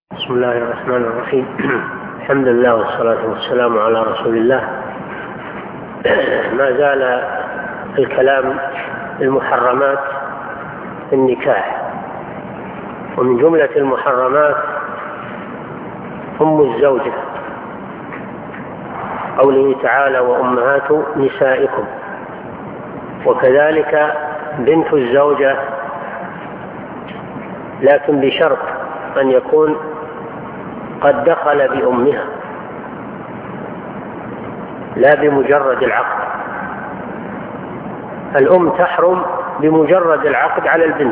بسم الله الرحمن الرحيم. الحمد لله والصلاة والسلام على رسول الله. ما زال الكلام المحرمات في النكاح، ومن جملة المحرمات أم الزوجة، قوله تعالى وأمهات نسائكم، وكذلك بنت الزوجة، لكن بشرط أن يكون قد دخل بأمها، لا بمجرد العقد. الأم تحرم بمجرد العقد على البنت،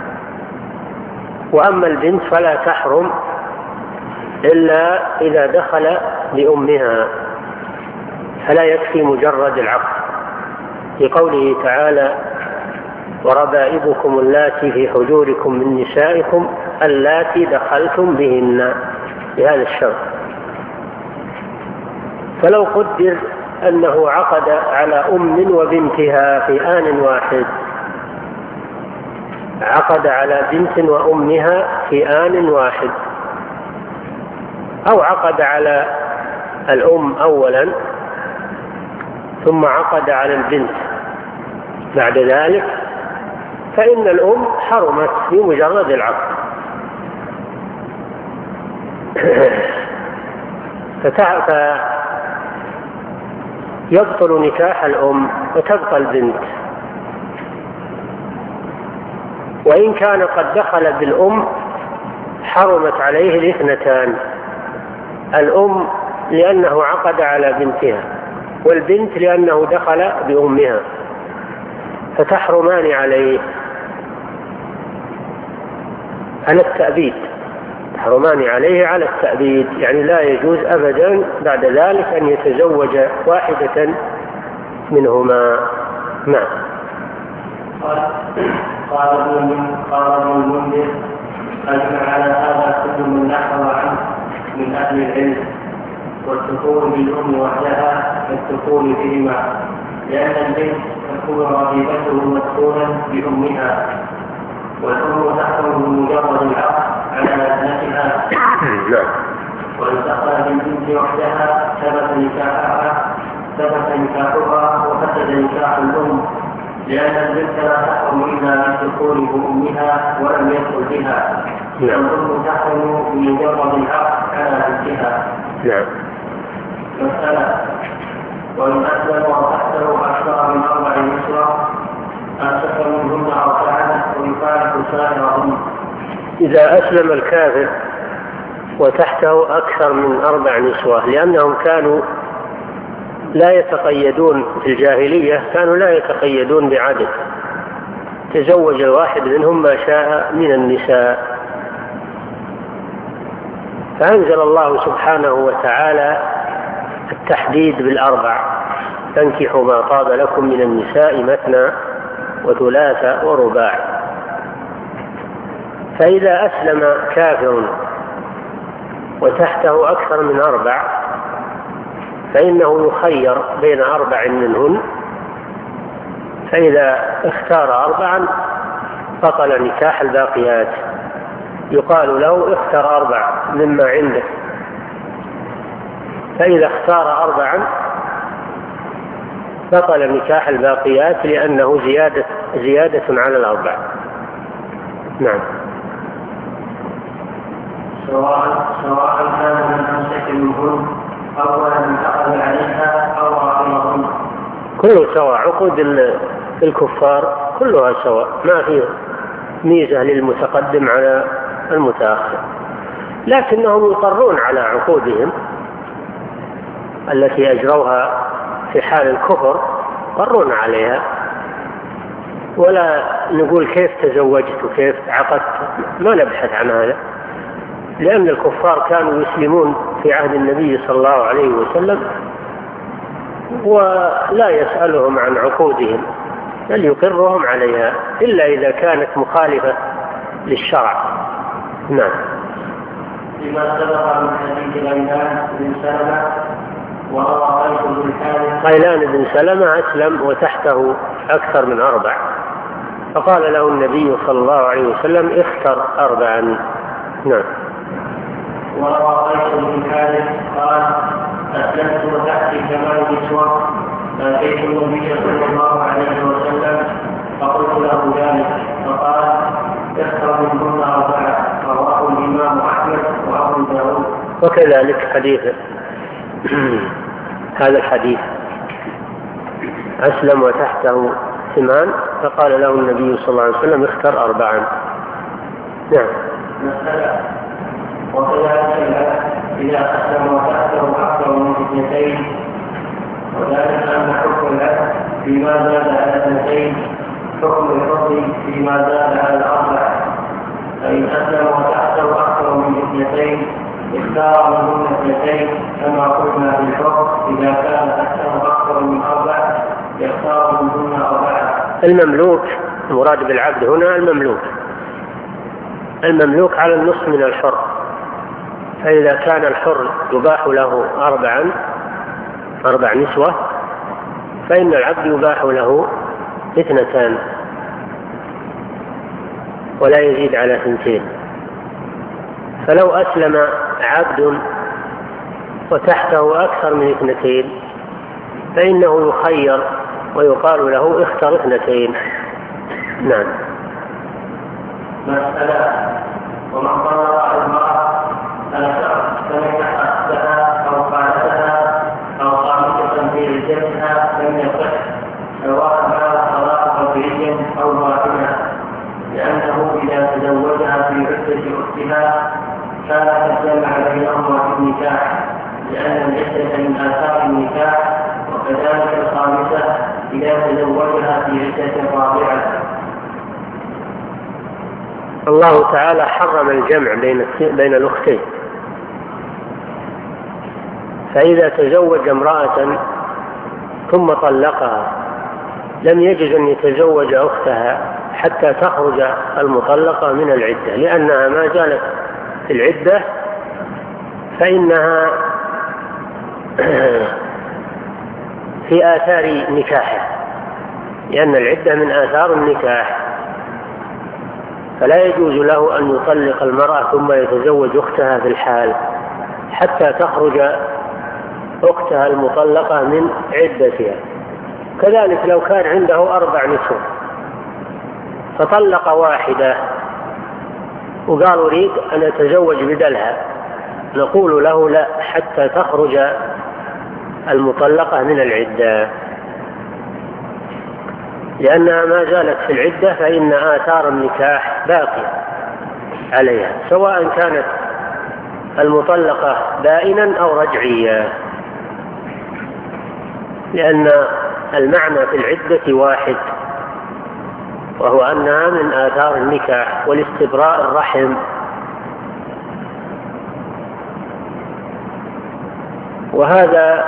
وأما البنت فلا تحرم إلا إذا دخل بأمها، فلا يكفي مجرد العقد، لقوله تعالى وربائبكم اللاتي في حجوركم من نسائكم اللاتي دخلتم بهن، بهذا الشرط. فلو قدر أنه عقد على أم وبنتها في آن واحد، عقد على بنت وأمها في آن واحد، أو عقد على الأم أولا ثم عقد على البنت بعد ذلك، فإن الأم حرمت بمجرد العقد. فيبطل نكاح الأم وتبقى البنت، وإن كان قد دخل بالأم حرمت عليه الاثنتان، الأم لأنه عقد على بنتها، والبنت لأنه دخل بأمها، فتحرمان عليه على التأبيد، تحرمان عليه على التأبيد، يعني لا يجوز أبدا بعد ذلك أن يتزوج واحدة منهما. نعم. قال ابن المنذر أجمع على هذا كل من نحو عنه من أهل العلم، والدخول بالأم وحدها كالدخول بهما، لأن البنت تكون رغيبته مسكونا بأمها، والأم تحكم بمجرد العقد على ابنتها، وإن دخل بالبنت وحدها ثبت نكاحها وفسد نكاح الأم، لأن البنت لا تحكم إلا بالدخول بأمها ولم يدخل بها، والأم تحكم بمجرد العقد على بنتها. مسألة: وإن أسلم وتحته أكثر من 4 نسوة أمسك منهن 4 ويفارق سائرهن. إذا أسلم الكافر وتحته أكثر من 4 نسوة، لأنهم كانوا لا يتقيدون في الجاهلية، كانوا لا يتقيدون بعدد، تزوج الواحد منهم ما شاء من النساء، فأنزل الله سبحانه وتعالى التحديد ب4: تنكحوا ما طاب لكم من النساء مثنى وثلاث ورباع. فإذا أسلم كافر وتحته أكثر من 4 فإنه يخير بين 4 منهن، فإذا اختار 4 بطل نكاح الباقيات، يقال له اختر 4 مما عندك، فإذا اختار 4 بطل نكاح الباقيات، لأنه زيادة على 4. نعم. سواء كان من أمسك منهن أو من أخذ عليها أو رحمهن، كله سواء، عقود الكفار كلها سواء، ما فيه ميزة للمتقدم على المتأخر، لكنهم يقرون على عقودهم التي أجروها في حال الكفر، قرون عليها، ولا نقول كيف تزوجت وكيف عقدت، ما نبحث عن هذا، لأن الكفار كانوا يسلمون في عهد النبي صلى الله عليه وسلم ولا يسألهم عن عقودهم، بل يقرهم عليها إلا إذا كانت مخالفة للشرع. نعم. لما سبق من حديث غيلان بن سلمة وروى قيس بن الحارث. غيلان بن سلمة أسلم وتحته أكثر من 4، فقال له النبي صلى الله عليه وسلم اختر 4. نعم. وروى قيس بن خالد قال أسلمت وتحتي 8 نسوة فأتيت النبي صلى الله عليه وسلم فقلت له ذلك فقال اختر منهن 4. رواه الإمام أحمد وأبو داود. وكذلك حديث هذا الحديث أسلم وتحته 8 فقال له النبي صلى الله عليه وسلم اختر 4. نعم. مسألة وكذلك إذا أسلم وتحته أكثر من 2 وذلك أن حكم العبد فيما زاد على 2 حكم الحر فيما زاد على 4. فإن أسلم وتحته أكثر من 2 اختار منهن 2 كما قلنا في الحر إذا كان أكثر من 4 يختار منهن 4. المملوك المراد بالعبد هنا المملوك على النصف من الحر. فإذا كان الحر يباح له 4 نسوة فإن العبد يباح له 2 ولا يزيد على 2. فلو أسلم عبد وتحته أكثر من 2 فإنه يخير ويقال له اختر 2. نعم. مسألة ومن طلق المرأة فنكح أختها أو خالتها أو خامسة في عدتها لم يصح سواء كان طلاق قطعي أو باطلا، لأنه إذا تزوجها في عدة أختها كان قد جمع بينهما في النكاح، لأن العدة من آثار النكاح، وكذلك الخامسة إذا تزوجها في عدة رابعة. الله تعالى حرم الجمع بين الأختين، فإذا تزوج امرأة ثم طلقها لم يجوز أن يتزوج أختها حتى تخرج المطلقة من العدة، لأنها ما زالت في العدة فإنها في آثار نكاحه، لأن العدة من آثار النكاح، فلا يجوز له أن يطلق المرأة ثم يتزوج أختها في الحال حتى تخرج أختها المطلقة من عدتها. كذلك لو كان عنده 4 نسوة فطلق واحدة وقال أريد أن أتزوج بدلها، نقول له لا حتى تخرج المطلقة من العدة، لأنها ما زالت في العدة فإن آثار النكاح باقية عليها، سواء كانت المطلقة بائنا أو رجعية، لأن المعنى في العدة واحد، وهو أنها من آثار النكاح والاستبراء الرحم. وهذا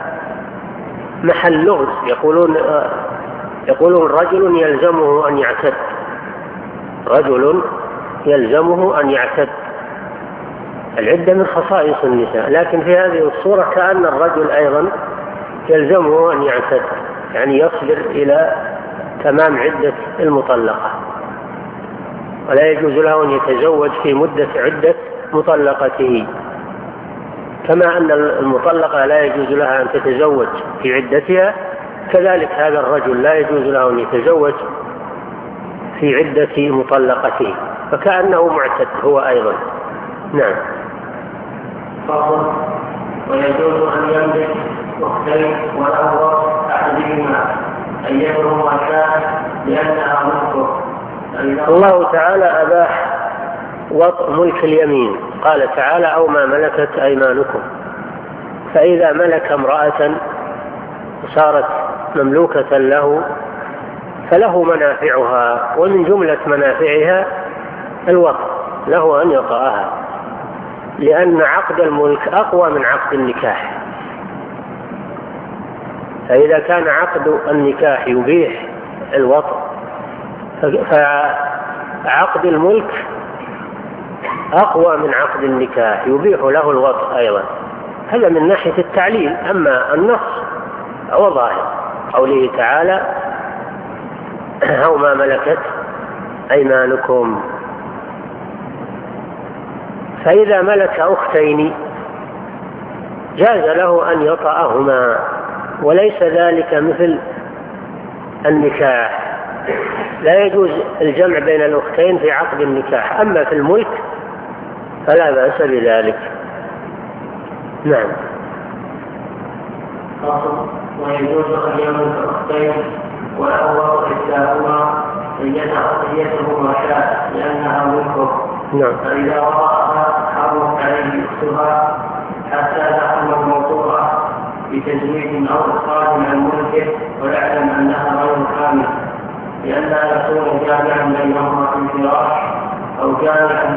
محل لغز، يقولون رجل يلزمه أن يعتد، رجل يلزمه أن يعتد. العدة من خصائص النساء، لكن في هذه الصورة كأن الرجل أيضا يلزمه أن يعتد، يعني يصبر إلى تمام عدة المطلقة، ولا يجوز له أن يتزوج في مدة عدة مطلقته، كما أن المطلقة لا يجوز لها أن تتزوج في عدتها، كذلك هذا الرجل لا يجوز له أن يتزوج في عدة مطلقته، فكأنه معتد هو أيضا. نعم. ويجوز أن يملك أختين وله أحدهما أن يكرهما شاء لأنها ملكه. الله تعالى أباح وطء ملك اليمين، قال تعالى أو ما ملكت أيمانكم، فإذا ملك امرأة صارت مملوكة له فله منافعها، ومن جملة منافعها الوطء، له أن يطأها، لأن عقد الملك أقوى من عقد النكاح. فإذا كان عقد النكاح يبيح الوطء فعقد الملك أقوى من عقد النكاح يبيح له الوطء أيضا. هذا من ناحية التعليل. أما النص هو ظاهر قوله تعالى أو ما ملكت أيمانكم. فإذا ملك أختين جاز له أن يطأهما، وليس ذلك مثل النكاح، لا يجوز الجمع بين الأختين في عقد النكاح. أما في الملك فلا بأس بذلك. نعم. ويجوز أن يملك أختين وله إحداهما زيتهما شاء لأنها ملكه. نعم. فإذا وضعها حرمت عليه أختها حتى تحرم الموضوع بتزويج أو إخراج عن ملكه ويعلم أنها غير كامل، لئلا يكون جامعا بينهما في الفراش أو جامعا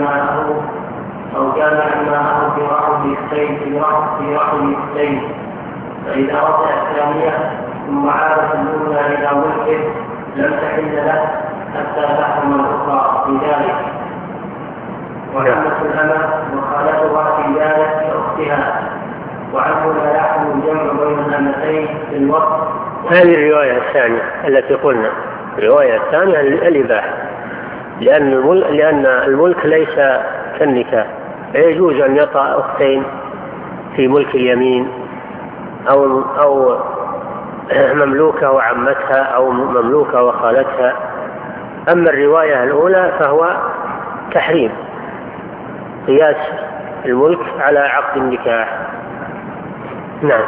معه في رحم أختين. فإذا وضع الثانية ثم عادت الأولى إلى ملكه لم تحل له حتى تحرم الأخرى في ذلك. وعمة الأمة وخالتها في ذلك كأختها، وعنه لا يحرم الجمع بين الأمتين في الوقت. هذه الرواية الثانية التي قلنا، الرواية الثانية الإباحة، لأن الملك ليس كالنكاح، فيجوز أن يطأ أختين في ملك اليمين أو مملوكة وعمتها أو مملوكة وخالتها. أما الرواية الأولى فهو تحريم، قياس الملك على عقد النكاح. نعم.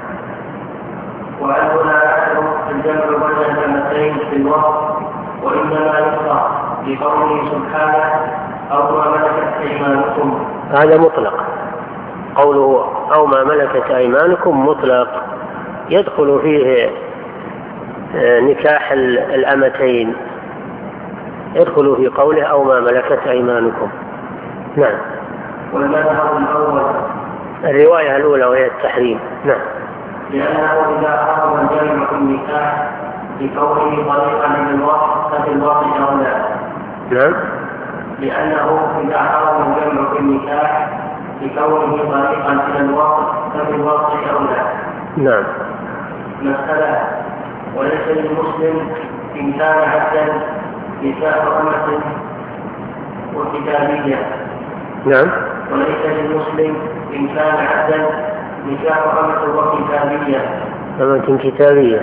وعنه لا يحرم الجمع بين الأمتين في الوقت، وإنما يكره بقوله سبحانه أو ما ملكت أيمانكم. هذا مطلق، قوله أو ما ملكت أيمانكم مطلق، يدخل فيه نكاح الأمتين، يدخل في قوله أو ما ملكت أيمانكم. نعم. والمذهب الأول الرواية الأولى وهي التحريم. نعم. لأنه إذا حرم الجمع في النكاح بكونه طريقا للوقت ففي الوقت أولى. نعم. لأنه إذا حرم الجمع في النكاح بكونه طريقا إلى الوقت ففي الوقت أولى. نعم. مسألة: وليس للمسلم إن كان عبدا نكاح أمة وكتابية. نعم. وليس للمسلم إن كان عبدا نكاح أمة وكتابية. أمة كتابية.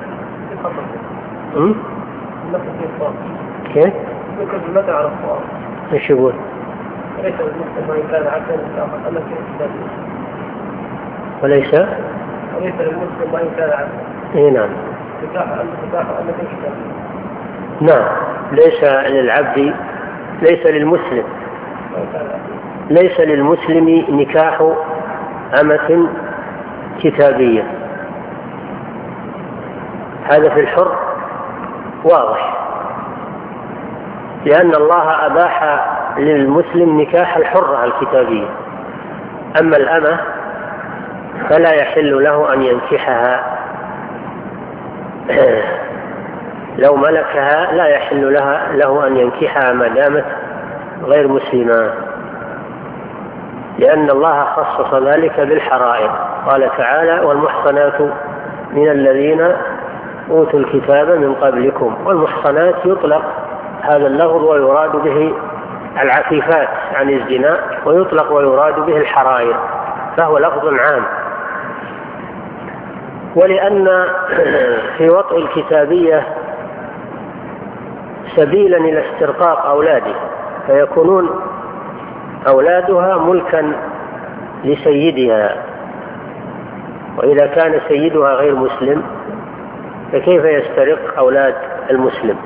كيف؟ متى على الصواب؟ ايش يقول؟ وليس للمسلم إن كان عبدا نكاح أمة وكتابية. وليس للمسلم إن كان عبدا. اي نعم. نكاح أمة كتابية. نعم. ليس للعبد، ليس للمسلم، ليس للمسلم نكاح أمة كتابية. هذا في الحر واضح، لأن الله أباح للمسلم نكاح الحرة الكتابية. أما الأمة فلا يحل له أن ينكحها، لو ملكها لا يحل له أن ينكحها ما دامت غير مسلمة، لأن الله خصص ذلك بالحرائر. قال تعالى: والمحصنات من الذين أوتوا الكتاب من قبلكم. والمحصنات يطلق هذا اللفظ ويراد به العفيفات عن الزنا، ويطلق ويراد به الحرائر، فهو لفظ عام. ولأن في وطء الكتابية سبيلا إلى استرقاق أولاده، فيكونون أولادها ملكا لسيدها، وإذا كان سيدها غير مسلم فكيف يسترق أولاد المسلم؟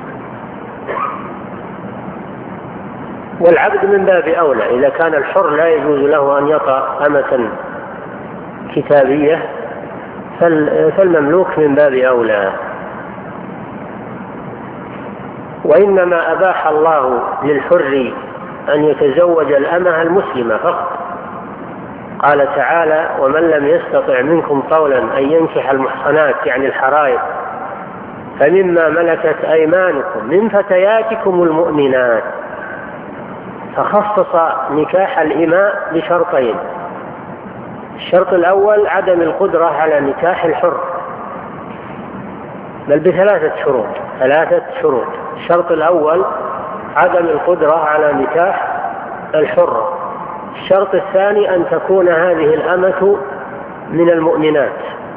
والعبد من باب أولى، إذا كان الحر لا يجوز له أن يطأ أمة كتابية فالمملوك من باب أولى. وإنما أباح الله للحر أن يتزوج الأمة المسلمة فقط. قال تعالى: ومن لم يستطع منكم طولا أن ينكح المحصنات يعني الحرائر فمما ملكت أيمانكم من فتياتكم المؤمنات. فخصص نكاح الإماء بشرطين: الشرط الأول عدم القدرة على نكاح الحر، بل ثلاثة شروط. الشرط الأول عدم القدرة على نكاح الحر، الشرط الثاني أن تكون هذه الأمة من المؤمنات،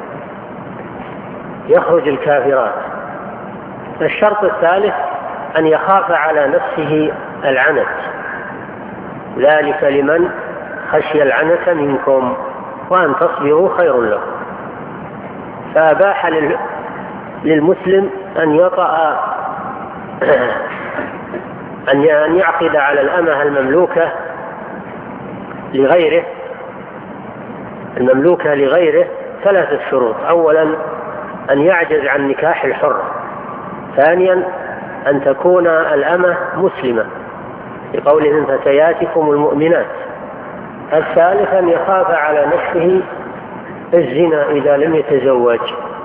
يخرج الكافرات. الشرط الثالث أن يخاف على نفسه العنت، ذلك لمن خشي العنت منكم وأن تصبروا خير لكم. فأباح للمسلم أن يطأ أن يعقد على الأمة المملوكة لغيره 3 شروط. أولا أن يعجز عن نكاح الحر، ثانيا أن تكون الأمة مسلمة لقوله من فتياتكم المؤمنات، الثالث أن يخاف على نفسه الزنا إذا لم يتزوج.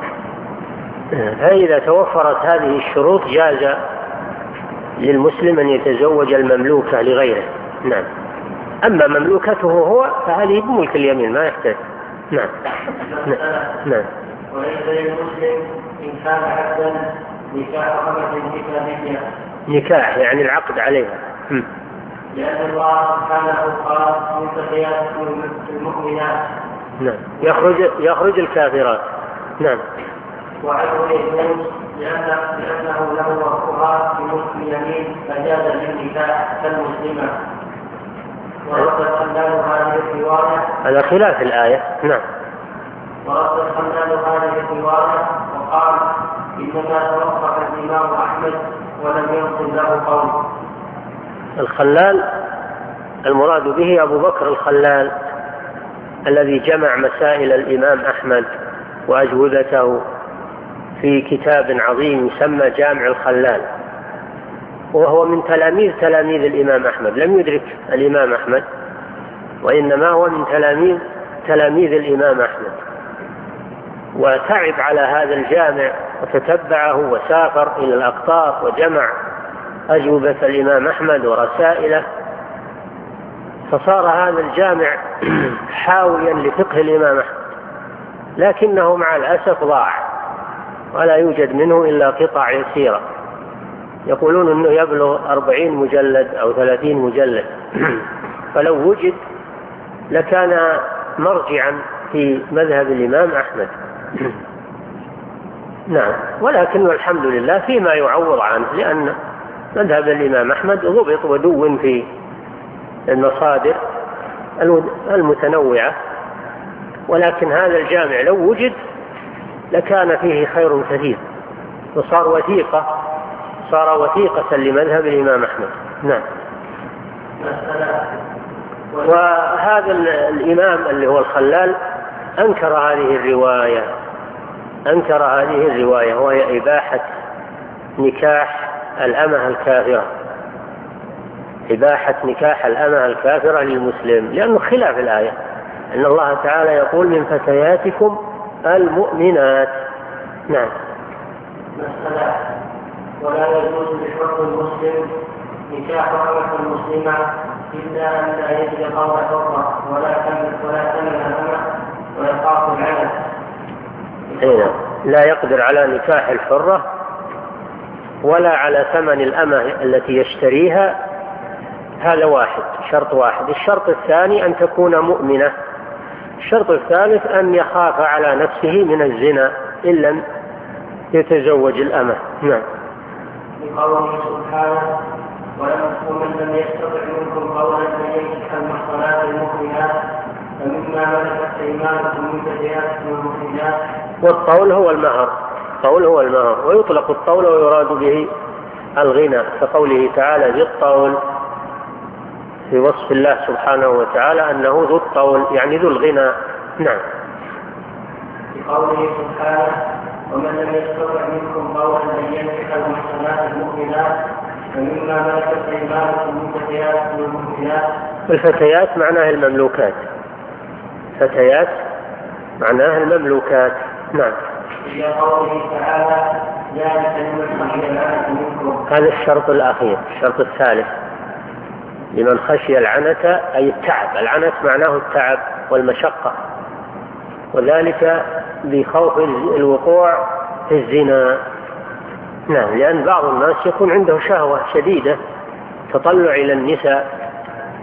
فإذا توفرت هذه الشروط جاز للمسلم أن يتزوج المملوكة لغيره. نعم. أما مملوكته هو فهذه بملك اليمين ما يحتاج. نعم. نعم. وليس للمسلم إن كان عبدا نكاح أمة كتابية. نكاح يعني العقد عليها. لأن الله سبحانه قال من فتياتكم المؤمنات. نعم. يخرج الكافرات. نعم. وعنه يجوز لأنه له وقفها في ملك اليمين فجاز للنكاح كالمسلمة. ورد الخلال هذه الرواية على خلاف الآية. نعم. ورد الخلال هذه الرواية وقال إنما توقف الإمام أحمد ولم ينقل له قول. الخلال المراد به أبو بكر الخلال الذي جمع مسائل الإمام أحمد وأجوبته في كتاب عظيم يسمى جامع الخلال، وهو من تلاميذ الإمام أحمد، لم يدرك الإمام أحمد وإنما هو من تلاميذ الإمام أحمد، وتعب على هذا الجامع وتتبعه وسافر إلى الأقطار وجمع أجوبة الإمام أحمد ورسائله، فصار هذا الجامع حاويا لفقه الإمام أحمد، لكنه مع الأسف ضاع ولا يوجد منه إلا قطع يسيرة، يقولون أنه يبلغ 40 مجلد أو 30 مجلد فلو وجد لكان مرجعا في مذهب الإمام أحمد. نعم. ولكن الحمد لله فيما يعوض عنه، لأن مذهب الإمام أحمد ضبط ودون في المصادر المتنوعة، ولكن هذا الجامع لو وجد لكان فيه خير كثير وصار وثيقة لمذهب الإمام أحمد. نعم. وهذا الإمام اللي هو الخلال أنكر هذه الرواية وهي إباحة نكاح الأمة الكافرة، إباحة نكاح الأمة الكافرة للمسلم، لأنه خلاف الآية أن الله تعالى يقول من فتياتكم المؤمنات. نعم. مسألة ولا يجوز لحر المسلم نكاح أمة مسلمة إلا أن لا يجد قول حرة ولا ثمن الأمة ويخاف العنت. لا يقدر على نكاح الحرة ولا على ثمن الأمة التي يشتريها، هذا شرط واحد. الشرط الثاني أن تكون مؤمنة. الشرط الثالث أن يخاف على نفسه من الزنا إن لم يتزوج الأمة. نعم. لقوله سبحانه ومن لم يستطع منكم قولا أن ينكح المحصنات المؤمنات فمما ملكت أيمانكم من فتياتكم المؤمنات. والطول هو المهر، ويطلق الطول ويراد به الغنى، كقوله تعالى ذي الطول في وصف الله سبحانه وتعالى أنه ذو الطول يعني ذو الغنى. نعم. لقوله سبحانه ومن لم يستطع منكم قولا أن ينكح المحصنات المؤمنات فمما ملكت أيمانكم من فتياتكم المؤمنات. الفتيات معناها المملوكات، فتيات معناها المملوكات. نعم. إلى قوله تعالى ذلك لمن خشي العنت منكم. هذا الشرط الأخير، الشرط الثالث لمن خشي العنت أي التعب. العنت معناه التعب والمشقة، وذلك بخوف الوقوع في الزنا. نعم. لأن بعض الناس يكون عنده شهوة شديدة تطلع إلى النساء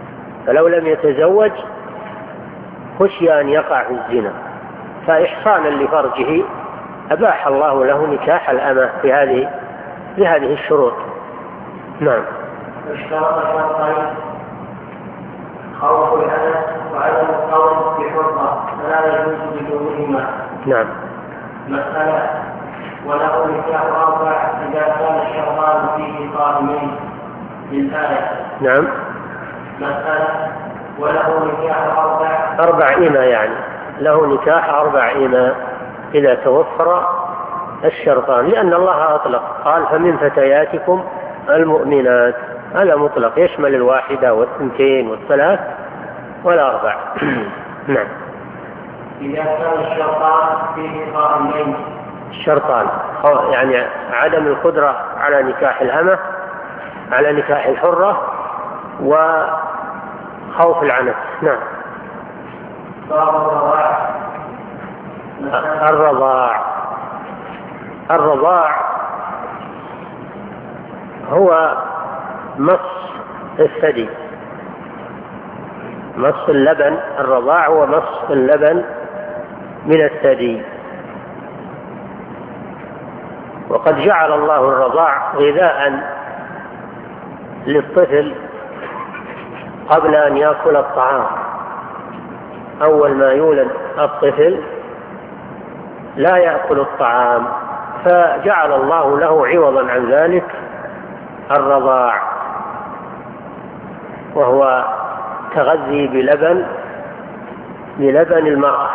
فلو لم يتزوج خشي أن يقع في الزنا، فإحصانا لفرجه أباح الله له نكاح الأمة بهذه الشروط. نعم. اشترط شرطين: خوف الأذى وعدم القول بحرمة فلا يجوز بدونهما. نعم. مسألة: وله نكاح أربع إذا كان الشرطان فيه قائمين للآية. نعم. مسألة: وله نكاح أربع إماء، يعني له نكاح 4 إماء إذا توفر الشرطان، لأن الله أطلق قال: فمن فتياتكم المؤمنات، هذا مطلق يشمل 1 و2 و3 و4. نعم. إذا كان الشرطان فيه قائمين. الشرطان يعني عدم القدرة على نكاح الأمة، على نكاح الحرة، وخوف العنت. نعم. الرضاع هو مص الثدي، مص اللبن. الرضاع هو مص اللبن من الثدي. وقد جعل الله الرضاع غذاء للطفل قبل أن يأكل الطعام. أول ما يولد الطفل لا يأكل الطعام، فجعل الله له عوضا عن ذلك الرضاع، وهو تغذي بلبن المرأة.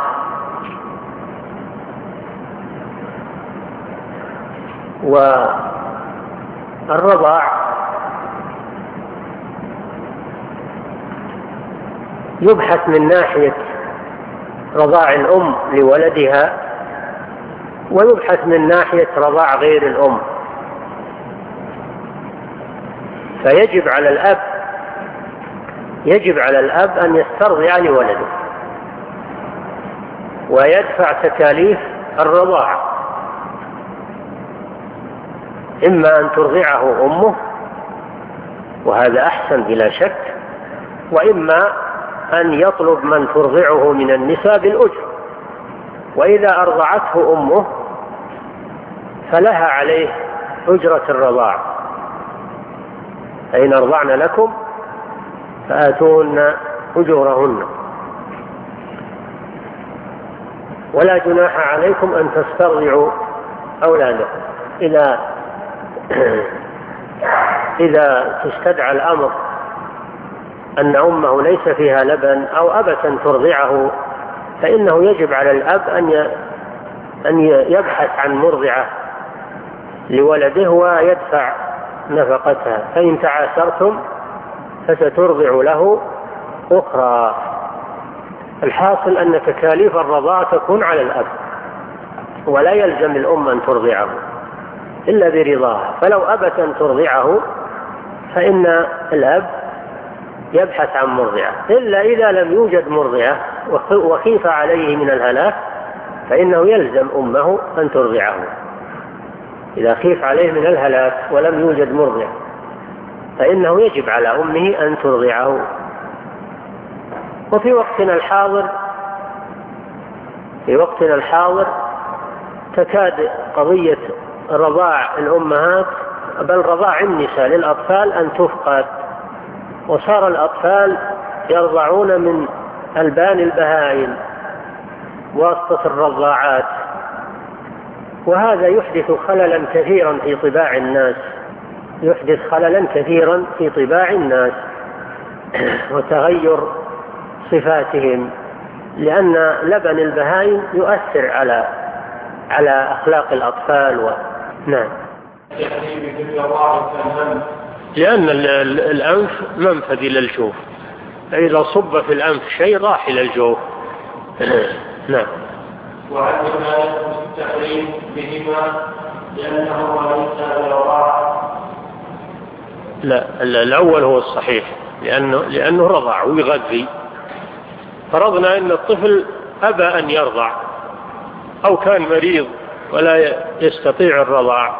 والرضاع يبحث من ناحية رضاع الأم لولدها، ويبحث من ناحية رضاع غير الأم. فيجب على الأب أن يسترضع لولده ويدفع تكاليف الرضاعة، إما أن ترضعه أمه وهذا أحسن بلا شك، وإما أن يطلب من ترضعه من النساء بالأجر، وإذا أرضعته أمه فلها عليه أجرة الرضاع. فإن أرضعن لكم فآتوهن أجورهن، ولا جناح عليكم أن تسترضعوا أولادكم إذا تستدعى الأمر أن أمه ليس فيها لبن أو أبت ترضعه، فإنه يجب على الأب أن يبحث عن مرضعة لولده ويدفع نفقتها، فإن تعاسرتم فسترضع له أخرى. الحاصل أن تكاليف الرضاعة تكون على الأب، ولا يلزم الأم أن ترضعه إلا برضاها، فلو أبت أن ترضعه فإن الأب يبحث عن مرضعة، إلا إذا لم يوجد مرضعة وخيف عليه من الهلاك فإنه يلزم أمه أن ترضعه. إذا خيف عليه من الهلاك ولم يوجد مرضع فإنه يجب على أمه أن ترضعه. وفي وقتنا الحاضر تكاد قضية رضاع الأمهات بل رضاع النساء للأطفال أن تفقد، وصار الأطفال يرضعون من ألبان البهائم واسطة الرضاعات، وهذا يحدث خللا كثيرا في طباع الناس وتغير صفاتهم، لأن لبن البهائم يؤثر على أخلاق الأطفال. نعم. لأن الأنف منفذ إلى الجوف، فإذا صب في الأنف شيء راح إلى الجوف. نعم. وعندما يثبت التحريم بهما لأنه ليس بالرضاع. لا، الأول هو الصحيح، لأنه رضع ويغذي. فرضنا أن الطفل أبى أن يرضع أو كان مريض ولا يستطيع الرضاع،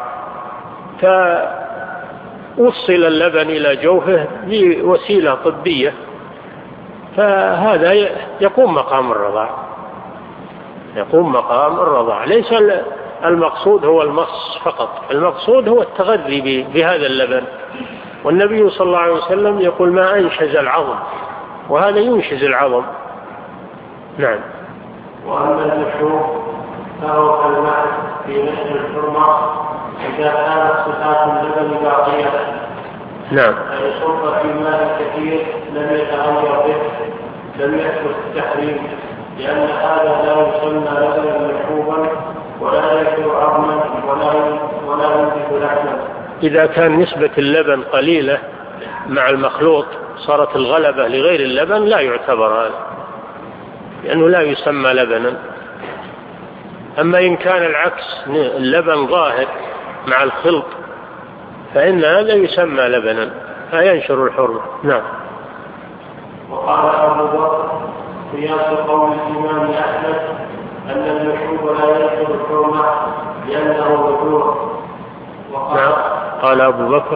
فوصل اللبن إلى جوفه بوسيلة طبية فهذا يقوم مقام الرضاع، يقوم مقام الرضاع. ليس المقصود هو المص فقط، المقصود هو التغذي بهذا اللبن. والنبي صلى الله عليه وسلم يقول ما أنشز العظم، وهذا ينشز العظم. نعم. وأما المشروب فهو كالماء في نشر الحرمة إذا كانت صفات اللبن باقية. نعم. فيصب في ماء كثير لم يتغير به لم يثبت التحريم، لأن هذا لا يسمى لبنا مشروبا ولا يكثر عظما ولا ينتج لحما. إذا كان نسبة اللبن قليلة مع المخلوط صارت الغلبة لغير اللبن لا يعتبر هذا، لأنه لا يسمى لبنا. أما إن كان العكس اللبن ظاهر مع الخلط فإن هذا يسمى لبنا فينشر الحرمة. نعم. وقال أبو بكر قياس قول الإمام أحمد أن المشروب لا ينشر الحرمة لأنه وجوه. نعم. قال أبو بكر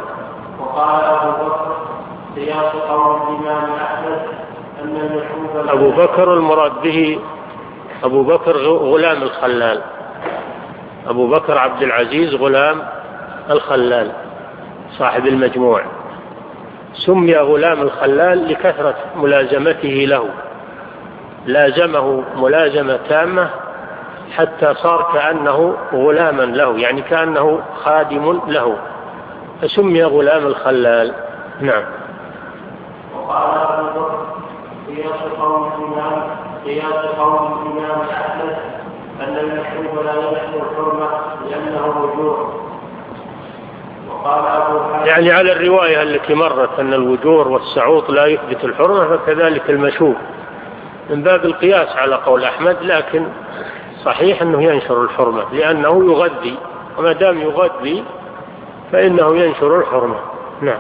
قياس قول الإمام أحمد أن المشروب أبو بكر المراد به أبو بكر غلام الخلال، أبو بكر عبد العزيز غلام الخلال صاحب المجموع، سمي غلام الخلال لكثرة ملازمته له، لازمه ملازمة تامة حتى صار كأنه غلاما له، يعني كأنه خادم له، فسمي غلام الخلال. نعم. وقال أبو بكر قياس قول الإمام أحمد أن المشروب لا يشمل الحرمة لأنه وجوه. وقال أبو حاتم يعني على الرواية التي مرت أن الوجور والسعوط لا يثبت الحرمة فكذلك المشوب من باب القياس على قول أحمد، لكن صحيح أنه ينشر الحرمة لأنه يغذي، وما دام يغذي فإنه ينشر الحرمة. نعم.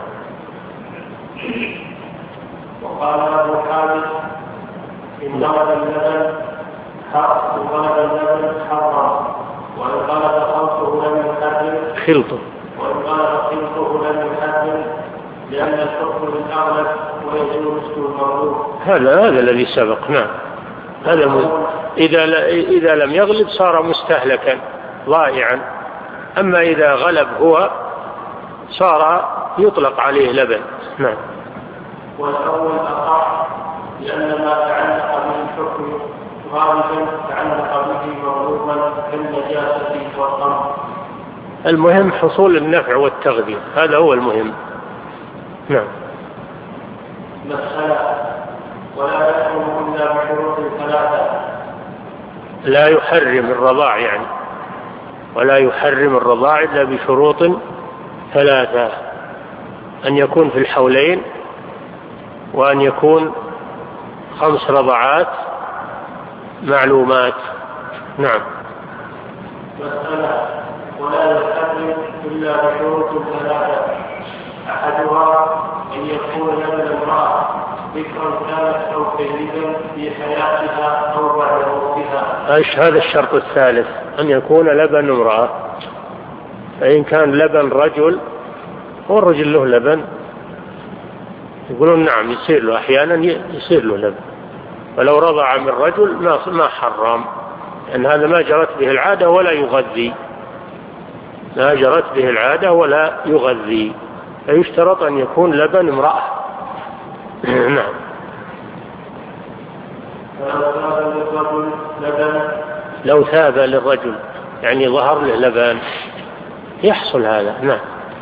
وقال أبو حاتم إن غلب اللبن حرام وإن غلب خلطه لم يحرم لأن الحكم للأغلب ويجوز المغلوب. هذا الذي سبق. نعم. هذا إذا لم يغلب صار مستهلكا ضائعا، أما إذا غلب هو صار يطلق عليه لبن. نعم. والأول أصح لأن ما تعلق به الحكم غالبا تعلق به مغلوبا كالنجاسة والخمر. المهم حصول النفع والتغذية، هذا هو المهم. نعم. مسألة ولا يحرم إلا بشروط ثلاثة. لا يحرم الرضاع يعني، ولا يحرم الرضاع إلا بشروط ثلاثة: أن يكون في الحولين، وأن يكون 5 رضعات معلومات. نعم. مسألة ولا يحرم إلا بشروط ثلاثة: أحدها أن يكون لبن المرأة ذكرا كانت أو كذبا في حياتها أو بعد موتها. هذا الشرط الثالث، أن يكون لبن امرأة. فإن كان لبن رجل والرجل له لبن يقولون نعم يصير له أحيانا يصير له لبن، ولو رضع من رجل ما حرم، لأن هذا ما جرت به العادة ولا يغذي، ما جرت به العادة ولا يغذي، فيشترط أن يكون لبن امرأة. نعم. لو ثاب للرجل يعني ظهر له لبن يحصل هذا. نعم.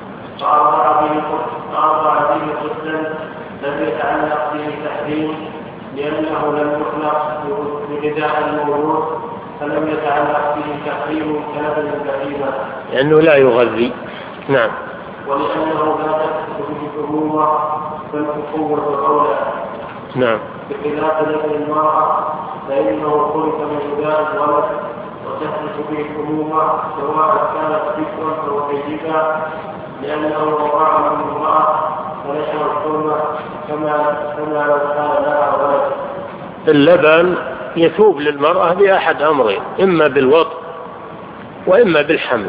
فأرضع به طفلا لم يتعلق به تحريم لأنه لم يخلق بغذاء المولود، فلم يتعلق به تحريم كلبن البهيمة لأنه لا يغذي. نعم. ولأنه لا تثبت به الأمومة فالأخوة أولى. نعم. بخلاف لبن المرأة فإنه خلق من غذاء الولد وتثبت به الأمومة سواء كانت ذكرا أو كذبا، لأنه وضع من المرأة فنشر الحرمة كما لو كان لها ولد. اللبن يثوب للمرأة بأحد أمرين: إما بالوطء وإما بالحمل.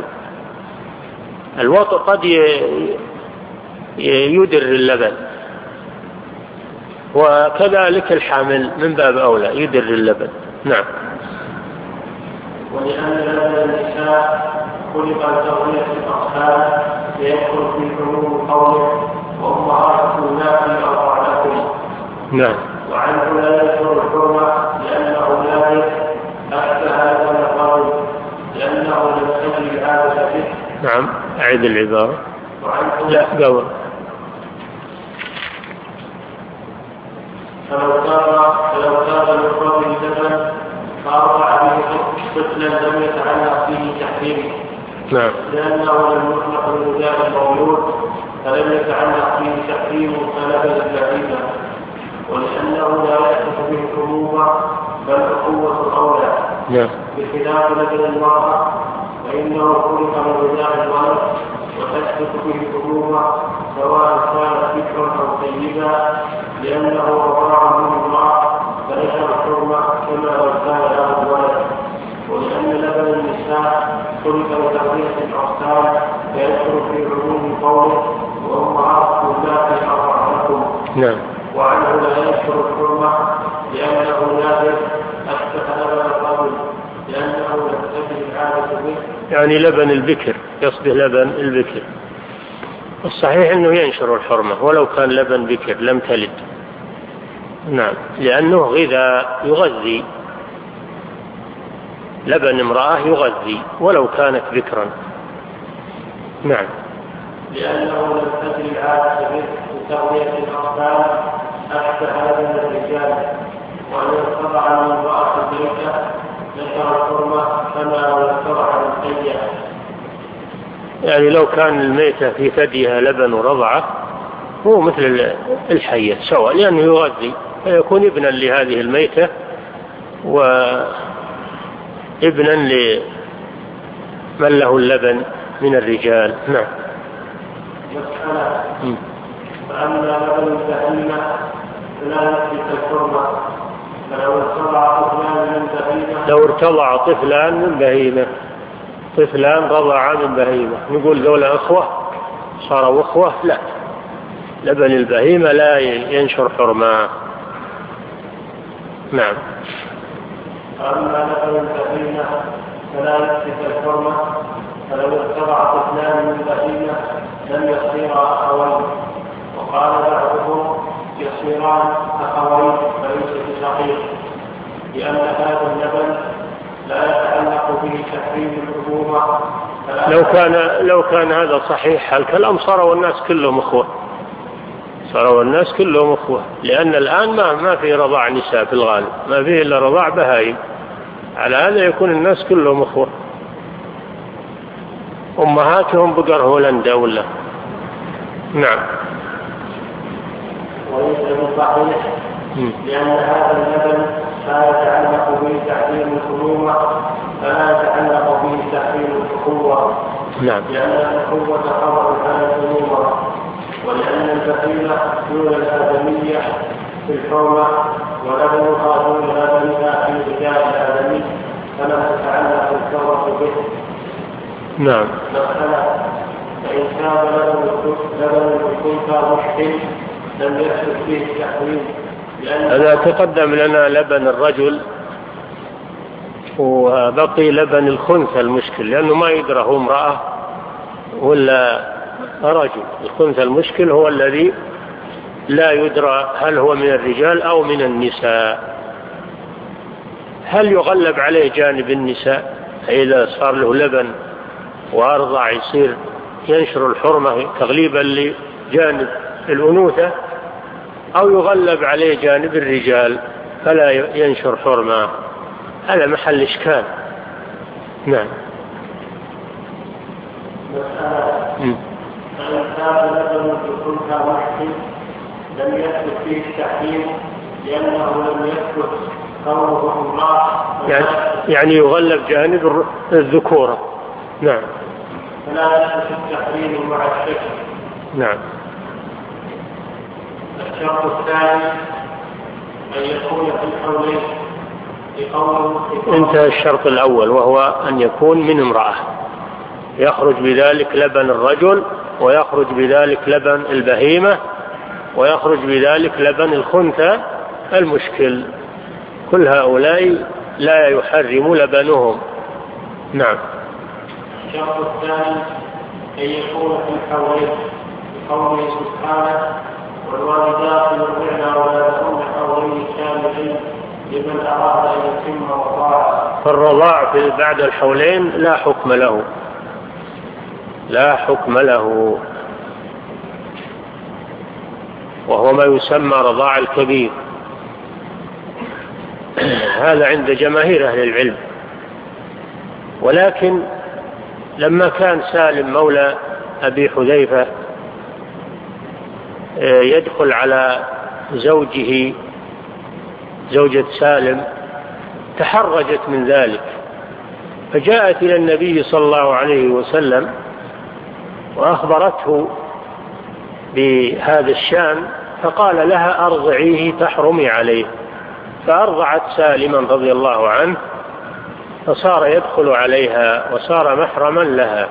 الوطء قد يدر اللبن وكذلك الحامل من باب أولى يدر اللبن. نعم. ولأن لبن النساء خلق لتغذية الأطفال ليدخل في عموم قوله وأمهاتكم اللاتي أرضعنكم. نعم. وعنه لا يذكر الحرمة لأنه لا أشبه لبن الرجل لأنه لم تجري العادة به. نعم. أعيد العبارة. لا قبل. فلو كان للرجل لبن فأرضع به طفلا لم يتعلق به تحريمه. نعم. لأنه لم يخلق للرجال المولود فلم يتعلق به تحريمه كلبن البعيدة. ولأنه لا يحدث به الأمومة بل القوة أولى. نعم. بخلاف لبن المرأة فإنه خلق من غذاء الولد وتثبت به الأمومة سواء كانت ذكرا أو سيدا لأنه رضاع من امرأة فليس الحرمة كما لو كان له الولد. ولأن لبن النساء خلق لتغذية الأطفال فيدخل في عموم قوله وأمهاتكم اللاتي أرضعنكم. نعم. وعنه لا يذكر الحرمة لأنه نادر أشبه لبن الرجل لأنه لم تجد العادة به. يعني لبن البكر يصبح لبن البكر. الصحيح أنه ينشر الحرمة ولو كان لبن بكر لم تلد. نعم. لأنه غذاء يغذي. لبن امرأة يغذي ولو كانت بكرا. نعم. لأنه لم تجري العادة به لتغذية الأطفال أشبه لبن الرجال. وأن يرتضع من امرأة الميتة نشر الحرمة كما لو يرتضع الحية. يعني لو كان الميتة في ثديها لبن ورضعة هو مثل الحية سواء لأنه يغذي فيكون ابنا لهذه الميتة وابنا لمن له اللبن من الرجال. نعم. مسألة. فأما لبن البهيمة فلا يثبت الحرمة فلو ارتضع طفلان من بهيمة. لو ارتضع طفلان من بهيمة طفلان رضعا من بهيمة نقول ذولا أخوة صاروا أخوة؟ لا. لبن البهيمة لا ينشر حرمة. نعم. أما لبن البهيمة فلا يثبت الحرمة فلو ارتضع طفلان من بهيمة لم يصيرا أخوين. وقال بعضهم يصيران أخوين فليس بصحيح لأن هذا اللبن لا يتعلق به تحريم الأمومة. لو كان هذا صحيح الكلام صاروا الناس كلهم أخوة. صاروا الناس كلهم أخوة لأن الآن ما في رضاع نساء في الغالب ما فيه إلا رضاع بهايم. على هذا يكون الناس كلهم أخوة. أمهاتهم بقر هولندا ولا. نعم. وليس بصحيح لأن هذا اللبن لا يتعلق به تحريم الأمومة فلا يتعلق به تحريم الأخوة. نعم. لأن الأخوة خبر على الأمومة. ولأن البهيمة دون الآدمية في الحرمة ولبنها دون لبنها في رجال الآدمي فلا تتعلق الثورة به. نعم. مسألة. فإن كان لبن الأنثى مشكل لم يحدث فيه التحريم. هذا تقدم لنا لبن الرجل وبقي لبن الخنثى المشكل لأنه ما يدرى هو امرأة ولا رجل. الخنثى المشكل هو الذي لا يدرى هل هو من الرجال أو من النساء. هل يغلب عليه جانب النساء إذا صار له لبن وأرضع يصير ينشر الحرمة تغليبا لجانب الأنوثة أو يغلب عليه جانب الرجال فلا ينشر حرمة؟ هذا محل إشكال. نعم. فإن كان لبن الأنثى محكم لم يثبت فيه التحريم لأنه لم يثبت كونه امرأة يعني يغلب جانب الذكورة. نعم. فلا يثبت التحريم مع الشك. نعم. الشرط الثاني أن يكون في الحولين انتهى الشرط الأول وهو أن يكون من امرأة يخرج بذلك لبن الرجل ويخرج بذلك لبن البهيمة ويخرج بذلك لبن الخنثى المشكل. كل هؤلاء لا يحرم لبنهم. نعم. الشرط الثاني أن يكون في الحولين بقوله سبحانه والوالدات يرضعن أولادهن حولين كاملين لمن أراد أن يتم الرضاعة. فالرضاع بعد الحولين لا حكم له، لا حكم له، وهو ما يسمى رضاع الكبير. هذا عند جماهير أهل العلم. ولكن لما كان سالم مولى أبي حذيفة يدخل على زوجه زوجة سالم تحرجت من ذلك، فجاءت إلى النبي صلى الله عليه وسلم وأخبرته بهذا الشان، فقال لها أرضعيه تحرمي عليه، فأرضعت سالما رضي الله عنه، فصار يدخل عليها وصار محرما لها.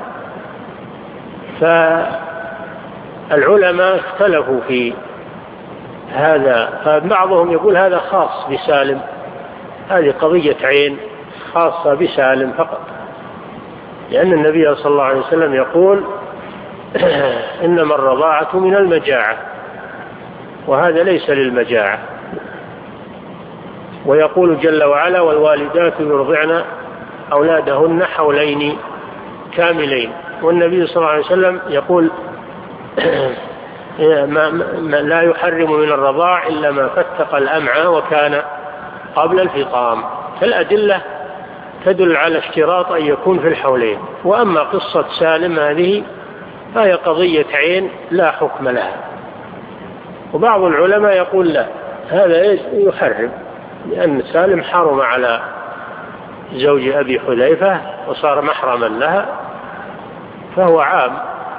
فالعلماء اختلفوا في هذا، فبعضهم يقول هذا خاص بسالم، هذه قضية عين خاصة بسالم فقط، لأن النبي صلى الله عليه وسلم يقول إنما الرضاعة من المجاعة، وهذا ليس للمجاعة. ويقول جل وعلا والوالدات يرضعن أولادهن حولين كاملين، والنبي صلى الله عليه وسلم يقول لا يحرم من الرضاع إلا ما فتق الأمعاء وكان قبل الفطام. فالأدلة تدل على اشتراط أن يكون في الحولين. وأما قصة سالم هذه فهي قضية عين لا حكم لها. وبعض العلماء يقول لا، هذا يحرم، لأن سالم حرم على زوج أبي حذيفة وصار محرما لها، فهو عام.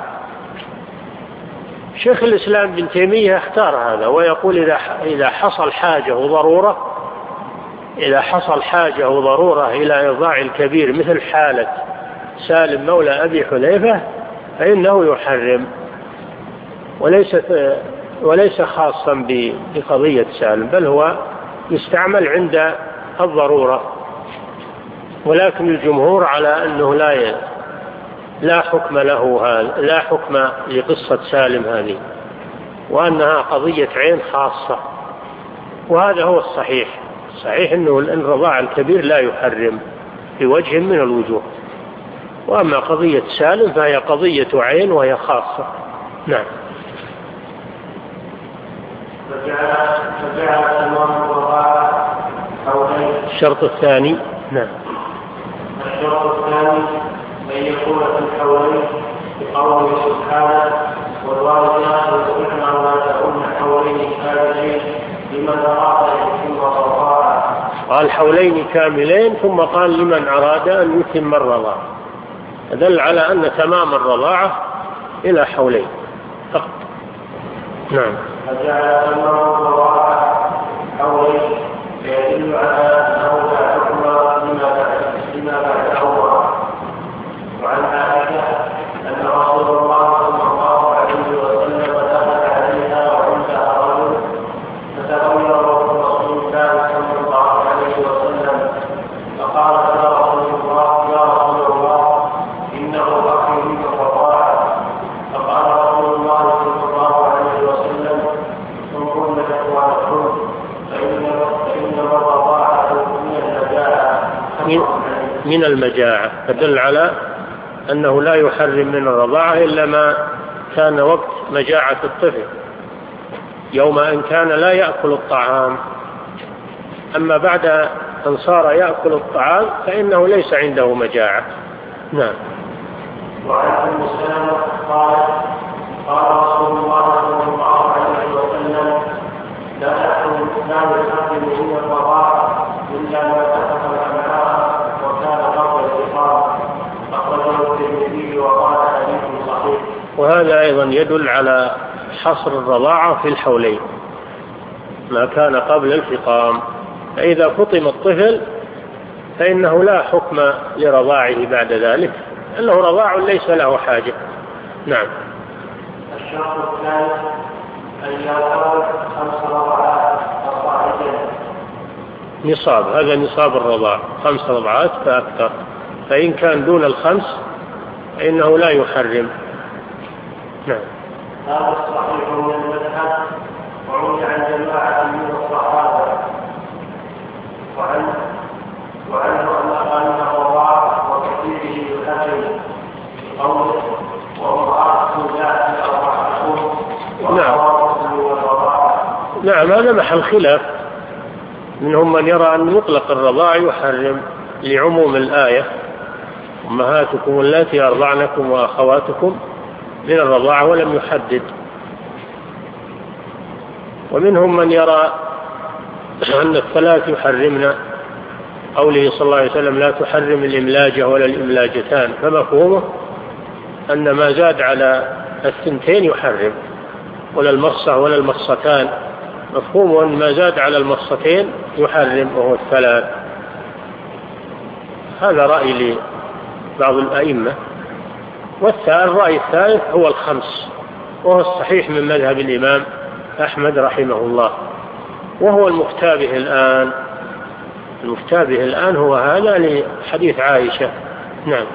شيخ الإسلام ابن تيمية اختار هذا، ويقول إذا حصل حاجة وضرورة إلى إرضاع الكبير مثل حالة سالم مولى أبي حذيفة فإنه يحرم، وليس خاصا بقضية سالم، بل هو يستعمل عند الضرورة. ولكن الجمهور على أنه لا حكم له، لا حكم لقصة سالم هذه، وأنها قضية عين خاصة. وهذا هو الصحيح أنه الرضاع الكبير لا يحرم بوجه من الوجوه. وأما قضية سالم فهي قضية عين وهي خاصة. نعم. الشرط الثاني. نعم. الشرط الثاني أن يكون في الحولين بقوله سبحانه والوالدات يرضعن أولادهن حولين كاملين لمن أراد أن يتم الرضاعة. قال حولين كاملين ثم قال لمن أراد أن يتم الرضاعة، دل على أن تمام الرضاعة إلى حولين فقط. نعم. فجعل تمام الرضاعة حولين يدل على أنه لا حكم لما بعد أول. وعن عائشة أن رسول الله صلى الله عليه وسلم دخل عليها وعندها رجل فتغير رسول الله صلى الله عليه وسلم فقالت يا رسول الله إنه أخي من الرضاعة. فقال رسول الله صلى الله عليه وسلم ثم لك وعلى فإن الرضاعة من المجاعة، فدل على أنه لا يحرم من الرضاعة إلا ما كان وقت مجاعة الطفل، يوم أن كان لا يأكل الطعام. أما بعد أن صار يأكل الطعام فإنه ليس عنده مجاعة. نعم. وعن أم سلمة قال رسول الله صلى الله عليه وسلم لا يحرم من الرضاعة إلا ما دخل الأمعاء وكان قبل الفطام. أخرجه الترمذي وقال حديث صحيح. وهذا أيضا يدل على حصر الرضاعة في الحولين، ما كان قبل الفطام. فإذا فطم الطفل فإنه لا حكم لرضاعه بعد ذلك، أنه رضاع ليس له حاجة. نعم. الشرط الثالث أن يأكل 5 رضعات فصاعدا. نصاب، هذا نصاب الرضاع 5 رضعات فأكثر، فإن كان دون 5 فإنه لا يحرم. نعم. هذا الصحيح من المذهب، وروي عن جماعة من الصحابة وعنه أن الرضاع وكثيره يحرم قوله وامرأة ذات 4 أشهر. نعم هذا محل خلاف، منهم من يرى أن مطلق الرضاع يحرم لعموم الآية أمهاتكم اللاتي أرضعنكم وأخواتكم من الرضاعة ولم يحدد، ومنهم من يرى أن الثلاث يحرمن قوله صلى الله عليه وسلم لا تحرم الإملاجة ولا الإملاجتان، فمفهومه أن ما زاد على 2 يحرم، ولا المصة ولا المصتان، مفهومه أن ما زاد على 2 يحرم وهو 3. هذا رأي لبعض الأئمة. والرأي الثالث هو 5، وهو الصحيح من مذهب الإمام أحمد رحمه الله، وهو المفتابه الآن. المفتابه الآن هو هذا لحديث عائشة. نعم.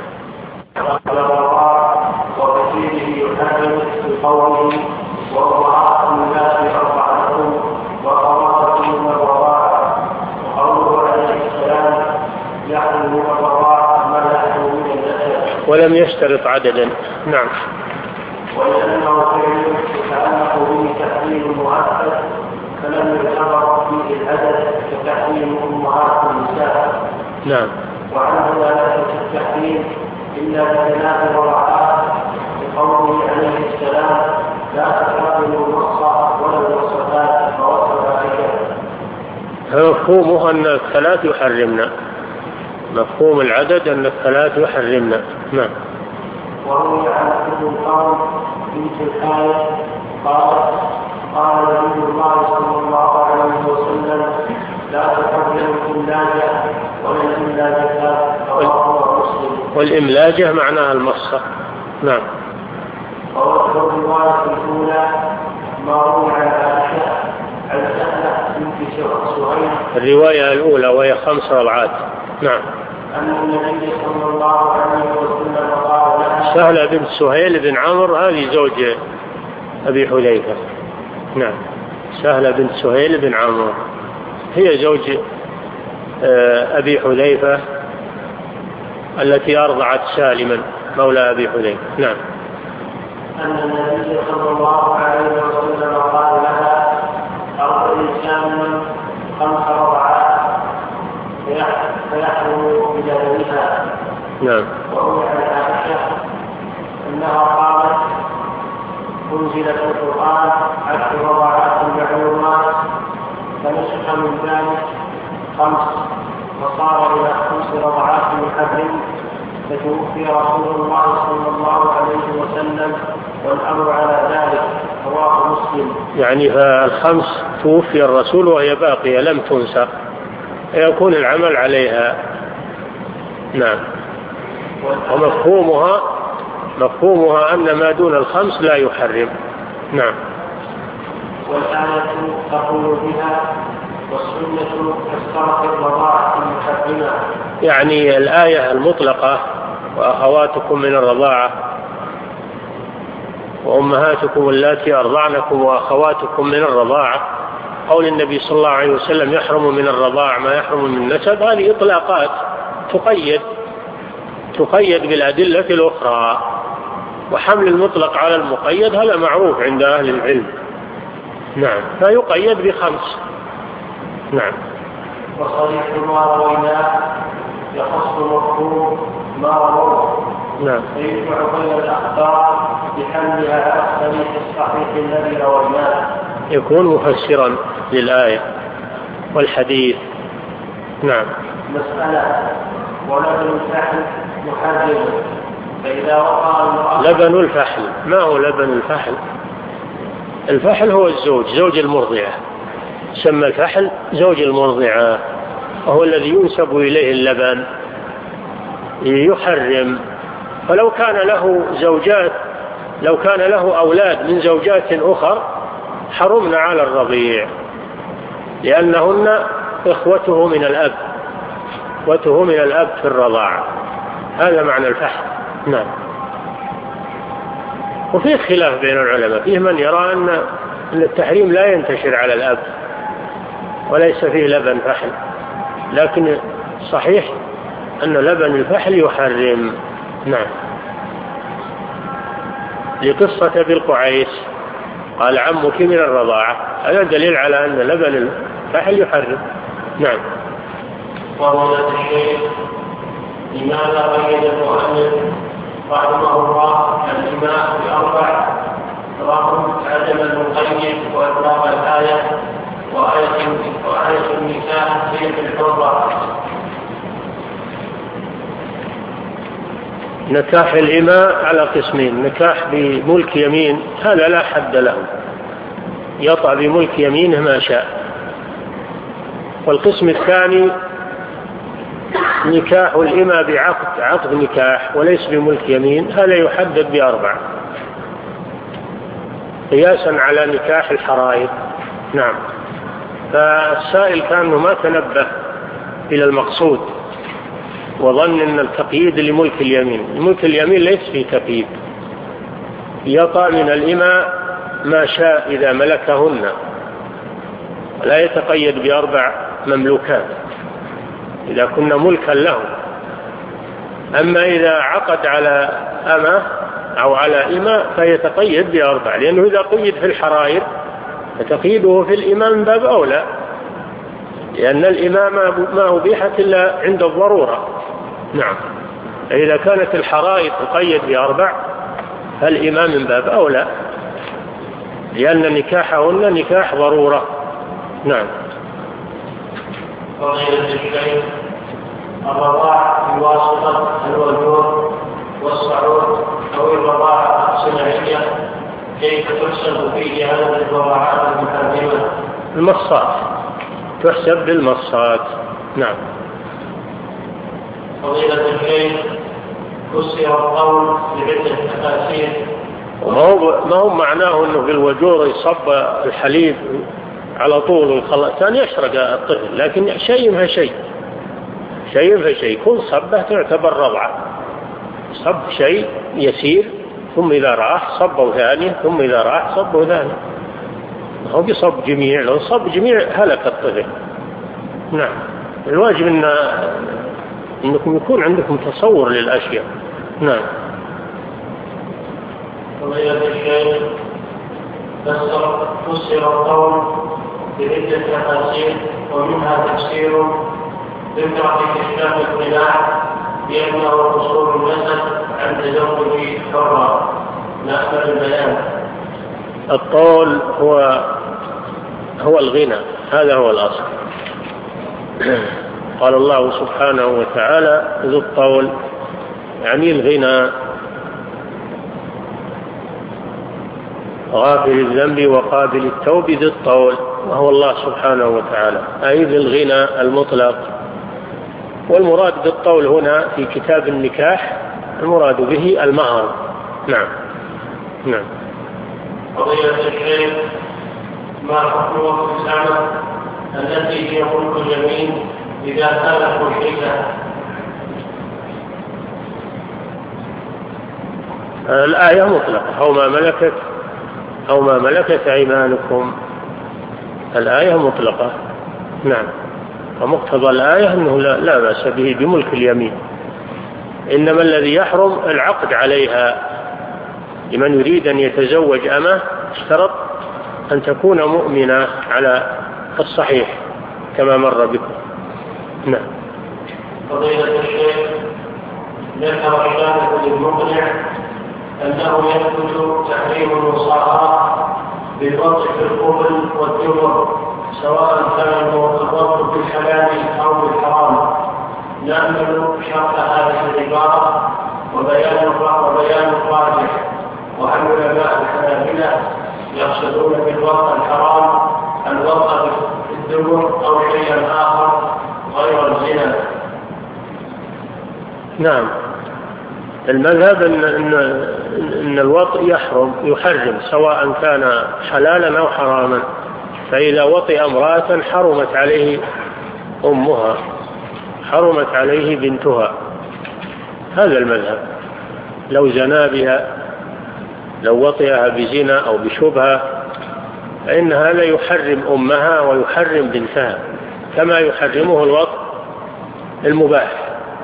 وكثيره يحرم بقوله وامرأة الناس 4 وأخواتكم من الرضاعة، وقوله عليه السلام يحرم من الرضاعة ما يحرم من النسب ولم يشترط عددا. نعم. ولأنه فعل يتعلق به تحريم مؤكد فلم يعتبر فيه العدد كتحريم أمهات النساء. نعم. وعنه لا يثبت التحريم إلا بثلاث رضعات بقوله عليه السلام لا تحرم المصة ولا المصتان فوصف ذلك. مفهومه أن 3 يحرمنا، مفهوم العدد أن 3 يحرمنا. نعم. وروي عن ابن القوم بنت الحارث قال نبي الله صلى الله عليه وسلم لا تحرم الإملاجة ولا الإملاجتان رواه مسلم. والإملاجة معناها المصة. نعم. ووجه الرواية الأولى ما روي عن عائشة عن سهلة بنت سهيل. الرواية الأولى وهي 5 رضعات. نعم. أن النبي صلى الله عليه وسلم قال لها سهلة بنت سهيل بن عمرو هذه زوج أبي حذيفة. نعم. سهلة بنت سهيل بن عمرو هي زوج أبي حذيفة التي أرضعت سالما مولى أبي حذيفة. نعم. أن النبي صلى الله عليه وسلم قال لها أرض سالما 5 رضعات فيحرم بجانبها. نعم. وروي عن عائشة أنها قالت أنزلت القرآن 10 رضعات معلومات فنسخ من ذلك 5 وصار إلى 5 رضعات يحرم، فتوفي رسول الله صلى الله عليه وسلم والأمر على ذلك. رواه مسلم. يعني ف5 توفي الرسول وهي باقية لم تنسخ، يكون العمل عليها. نعم. ومفهومها أن ما دون 5 لا يحرم. نعم. والآية تقول بها والسنة تسترق الرضاعة المحرمة. يعني الآية المطلقة وأخواتكم من الرضاعة وأمهاتكم اللاتي أرضعنكم وأخواتكم من الرضاعة، قول النبي صلى الله عليه وسلم يحرم من الرضاع ما يحرم من النسب، هذه إطلاقات تقيد بالأدلة الأخرى، وحمل المطلق على المقيد هذا معروف عند أهل العلم. نعم. فيقيد ب5. نعم. وصريح ما رويناه يخص مفهوم ما رواه. نعم. فيجمع بين الأخبار بحملها على الصريح الصحيح الذي رويناه، يكون مفسرا للآية والحديث. نعم. مسألة ولبن الفحل محرم، فإذا وقع المرأة. لبن الفحل، ما هو لبن الفحل؟ الفحل هو زوج المرضعة، سمى الفحل زوج المرضعة، وهو الذي ينسب إليه اللبن يحرم. فلو كان له زوجات، لو كان له أولاد من زوجات أخر حرمن على الرضيع لأنهن إخوته من الأب، إخوته من الأب في الرضاعة. هذا معنى الفحل. نعم. وفيه خلاف بين العلماء، فيه من يرى أن التحريم لا ينتشر على الأب وليس فيه لبن فحل، لكن صحيح أن لبن الفحل يحرم. نعم. لقصة بالقعيس قال عمك من الرضاعة، هذا دليل على أن لبن الفحل يحرم. نعم. فضيلة الشيخ، لماذا قيد المؤلف رحمه الله الإماء بأربع رغم عدم المقيد وإطلاق الآية وآية النساء هي في الحرة؟ نكاح الإماء على قسمين: نكاح بملك يمين، هذا لا حد له، يطأ بملك يمينه ما شاء. والقسم الثاني نكاح الإماء بعقد نكاح وليس بملك يمين، هذا يحدد ب4 قياسا على نكاح الحرائر. نعم. فالسائل كأنه ما تنبه إلى المقصود وظن أن التقييد لملك اليمين. الملك اليمين ليس فيه تقييد، يطأ من الإماء ما شاء إذا ملكهن، لا يتقيد ب4 مملوكات إذا كنا ملكا له. أما إذا عقد على أمة أو على إماء فيتقيد ب4، لأنه إذا قيد في الحرائر فتقييده في الإماء من باب أولى، لأن الإماء ما أبيحت إلا عند الضرورة. نعم. إذا كانت الحرائر تقيد ب4 فالإماء من باب أولى، لأن نكاحهن نكاح ضرورة. نعم. فضيلة الشيخ، الرضاعة بواسطة الوجود والصعود أو الرضاعة الصناعية كيف تحسب في جهاز الرضاعات المحرمة؟ المصات، تحسب بالمصات. نعم. فضيلة الشيخ، فسر القول بعدة تفاسير. ما هو معناه أنه في الوجور يصب الحليب على طول ويخلص يشرق الطفل، لكن شيء فشيء، كل صبة تعتبر رضعة. صب شيء يسير ثم إذا راح صبه ثاني، ثم إذا راح صبه ثاني، ما هو بصب جميع، لو صب جميع هلك الطفل. نعم. الواجب أنكم يكون عندكم تصور للأشياء. نعم. فضيلة الشيخ، فسر القول بعدة تفاسير ومنها تفسير ذكر في كشاف القناع بأنه قصور النسب عن تزوج حرة. نأمل البيان. الطول هو الغنى، هذا هو الأصل. قال الله سبحانه وتعالى ذو الطول، يعني الغنى، غافل الذنب وقابل التوب ذي الطول، وهو الله سبحانه وتعالى، أي ذي الغنى المطلق. والمراد بالطول هنا في كتاب النكاح المراد به المهر. نعم. نعم. قضية الشيخ، ما حكم السنة التي هي ملك اليمين إذا كانت مشركة؟ الآية مطلقة، أو ما ملكت أيمانكم، الآية مطلقة. نعم. ومقتضى الآية أنه لا بأس به بملك اليمين، إنما الذي يحرم العقد عليها. لمن يريد أن يتزوج أمه اشترط أن تكون مؤمنة على الصحيح كما مر بكم. نعم. فضيلة الشيخ، ذكر الشارح المقنع أنه يثبت تحريم المصاهرة بالوضع في القبل والدبر سواء كان الوضع بالحلال أو بالحرام. نأمل شرح هذه العبارة وبيان الراجح، وأن علماء الحنابلة يقصدون بالوضع الحرام الوضع في الدبر أو شيئا آخر غير الزنا. نعم. المذهب إن الوطء يحرم سواء كان حلالا أو حراما. فإذا وطئ امرأة حرمت عليه أمها، حرمت عليه بنتها. هذا المذهب. لو زنا بها، لو وطئها بزنا أو بشبهة، فإن هذا يحرم أمها ويحرم بنتها كما يحرمه الوطء المباح،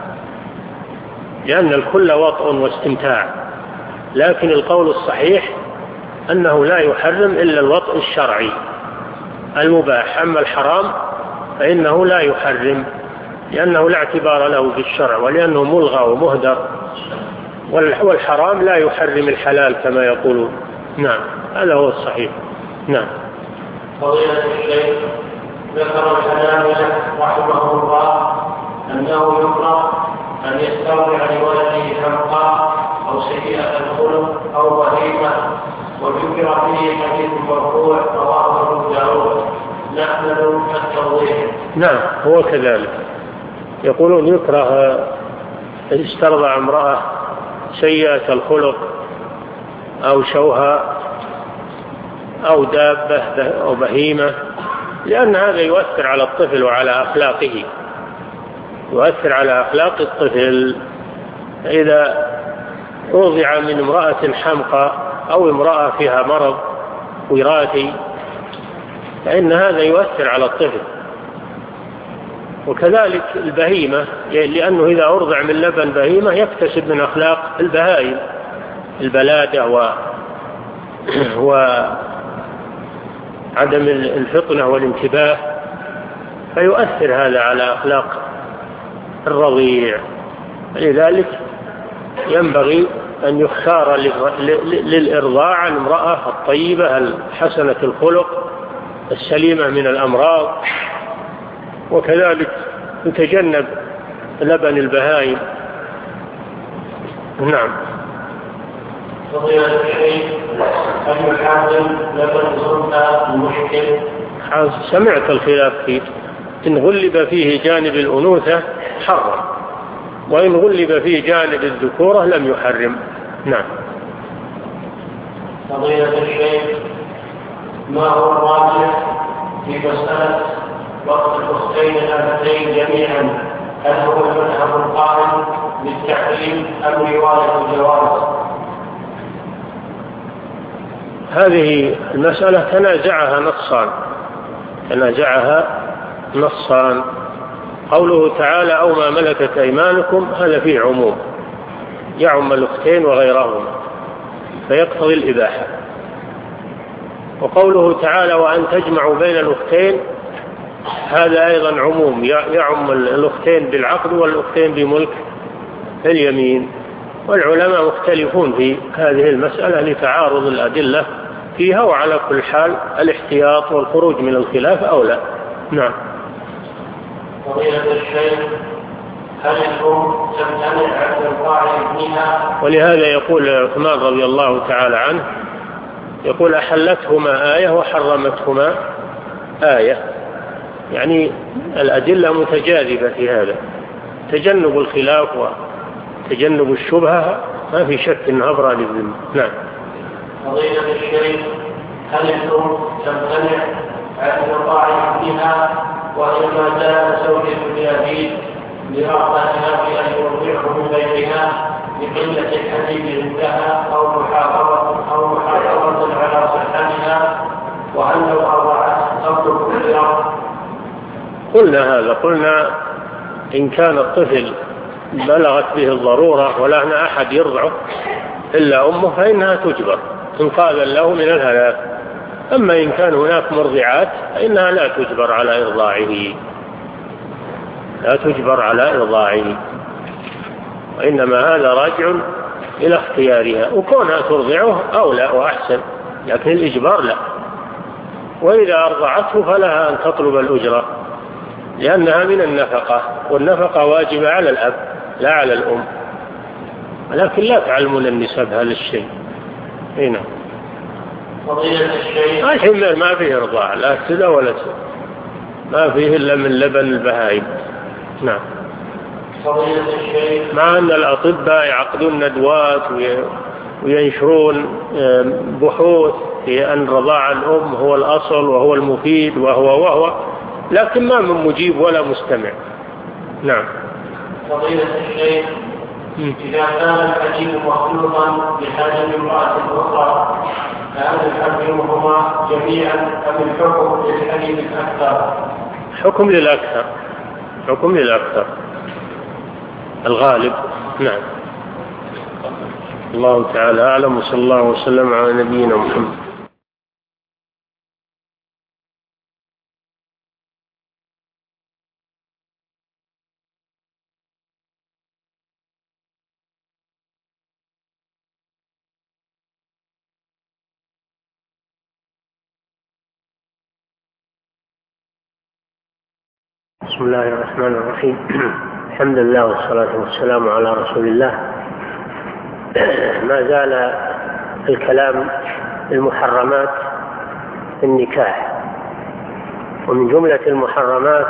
لأن الكل وطء واستمتاع. لكن القول الصحيح أنه لا يحرم إلا الوطء الشرعي المباح. أما الحرام فإنه لا يحرم، لأنه لا اعتبار له في الشرع، ولأنه ملغى ومهدر. والحرام لا يحرم الحلال كما يقولون. نعم، هذا هو الصحيح. نعم. فضيلة الشيخ، ذكر الحنابلة رحمه الله أنه يكره أن يستودع لولده حمقى أو سيئة الخلق أو بهيمة، وذكر فيه حديث مرفوع رواه أبو داود. نحمل التوضيح. نعم، هو كذلك. يقولون يكره أن يسترضع امرأة سيئة الخلق أو شوهة أو دابة أو بهيمة، لأن هذا يؤثر على الطفل وعلى أخلاقه، يؤثر على أخلاق الطفل. إذا رضع من امرأة حمقى أو امرأة فيها مرض وراثي فإن هذا يؤثر على الطفل. وكذلك البهيمة، لأنه إذا أرضع من لبن بهيمة يكتسب من أخلاق البهائم البلادة وعدم الفطنة والانتباه، فيؤثر هذا على أخلاق الرضيع. لذلك ينبغي أن يختار للإرضاع المرأة الطيبة الحسنة الخلق السليمة من الأمراض، وكذلك يتجنب لبن البهائم. نعم. فضيلة الشيخ، هل يحرم لبن الأنثى المشكل؟ سمعت الخلاف فيه. إن غلب فيه جانب الأنوثة حرم، وإن غلب فيه جانب الذكورة لم يحرم. نعم. فضيلة الشيخ، ما هو الراجح في مسألة وقت الأختين الأبتين جميعا؟ هل هو المذهب القائم بالتحريم أم رواية الجواز؟ هذه المسألة تنازعها نصان. قوله تعالى أو ما ملكت أيمانكم هذا فيه عموم، يعم الأختين وغيرهما فيقتضي الإباحة. وقوله تعالى وأن تجمعوا بين الأختين هذا أيضا عموم، يعم الأختين بالعقد والأختين بملك اليمين. والعلماء مختلفون في هذه المسألة لتعارض الأدلة فيها، وعلى كل حال الاحتياط والخروج من الخلاف أولى. نعم. فضيلة الشيخ، هل الأم تمتنع عن إرضاع ابنها؟ ولهذا يقول عثمان رضي الله تعالى عنه يقول أحلتهما آية وحرمتهما آية، يعني الأدلة متجاذبة في هذا. تجنب الخلاف وتجنب الشبهة ما في شك أنها أبرأ للذمة. نعم. فضيلة الشيخ، هل الأم تمتنع عن إرضاع ابنها وإنما جاء زوجة لأبيه لرغبتها في أن يرضعه من بيتها لقلة الحديث عندها أو محافظة على صحتها، وهل لو أرضعت تطلب الإرض؟ قلنا هذا، قلنا إن كان الطفل بلغت به الضرورة ولا هنا أحد يرضعه إلا أمه فإنها تجبر إنقاذا له من الهلاك. أما إن كان هناك مرضعات فإنها لا تجبر على إرضاعه، وإنما هذا راجع إلى اختيارها، وكونها ترضعه أولى وأحسن، لكن الإجبار لا. وإذا أرضعته فلها أن تطلب الأجرة لأنها من النفقة، والنفقة واجبة على الأب لا على الأم، ولكن لا تعلمون النساء بهذا الشيء. هنا فضيلة الشيخ، الحين ما فيه إرضاع لا سدى ولا سدى، ما فيه إلا من لبن البهائم. نعم. مع أن الأطباء يعقدون ندوات وينشرون بحوث في أن رضاع الأم هو الأصل وهو المفيد وهو لكن ما من مجيب ولا مستمع. نعم. فضيلة الشيخ، إذا كان الحليب مخلوطا بحاجة امرأة أخرى فهل يحرمهما جميعا أم الحكم للحليب الأكثر؟ حكم للأكثر الغالب. نعم. الله تعالى أعلم، وصلى الله وسلم على نبينا محمد. بسم الله الرحمن الرحيم. الحمد لله والصلاة والسلام على رسول الله. ما زال الكلام المحرمات في النكاح، ومن جملة المحرمات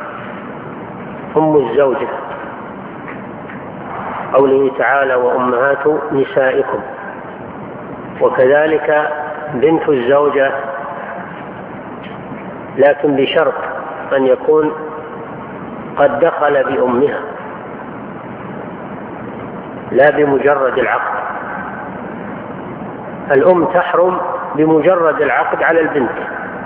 أم الزوجة، قوله تعالى وأمهات نسائكم، وكذلك بنت الزوجة، لكن بشرط أن يكون قد دخل بأمها لا بمجرد العقد. الأم تحرم بمجرد العقد على البنت،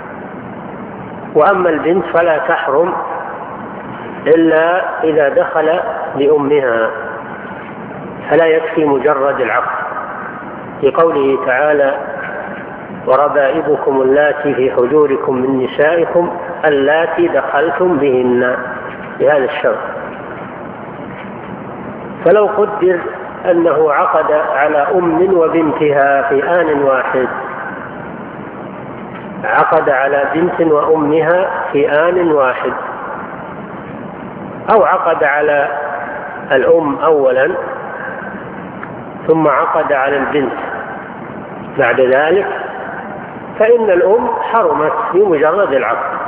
وأما البنت فلا تحرم إلا إذا دخل بأمها، فلا يكفي مجرد العقد، لقوله تعالى وربائبكم اللاتي في حجوركم من نسائكم اللاتي دخلتم بهن، بهذا الشرط. فلو قدر أنه عقد على أم وبنتها في آن واحد، عقد على بنت وأمها في آن واحد، أو عقد على الأم أولا ثم عقد على البنت بعد ذلك، فإن الأم حرمت بمجرد العقد.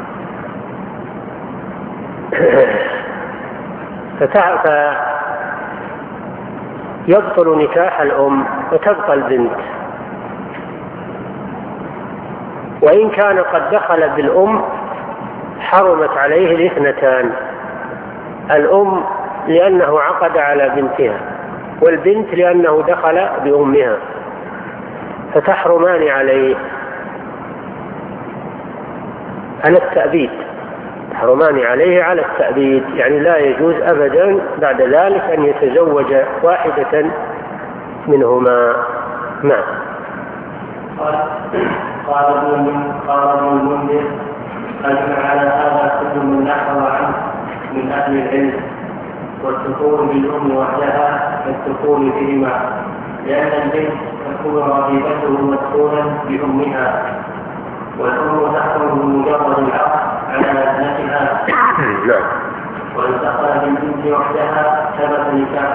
فيبطل نكاح الأم وتبقى البنت. وإن كان قد دخل بالأم حرمت عليه الاثنتان، الأم لأنه عقد على بنتها، والبنت لأنه دخل بأمها، فتحرمان عليه على التأبيد، تحرمان عليه على التأبيد، يعني لا يجوز أبدا بعد ذلك أن يتزوج واحدة منهما. نعم. قال ابن المنذر أجمع على هذا كل من نحو عنه من أهل العلم، والدخول بالأم وحدها كالدخول بهما، لأن البنت تكون رغيبته مدخولا بأمها، والأم تحكم بمجرد العقد على ابنتها. وإن دخل بالبنت وحدها ثبت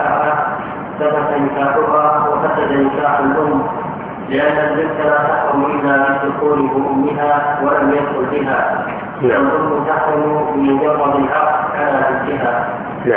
نكاحها وفسد نكاح الأم، لأن البنت لا تحكم إلا بالدخول بأمها ولم يدخل بها، والأم تحكم بمجرد العقد على بنتها.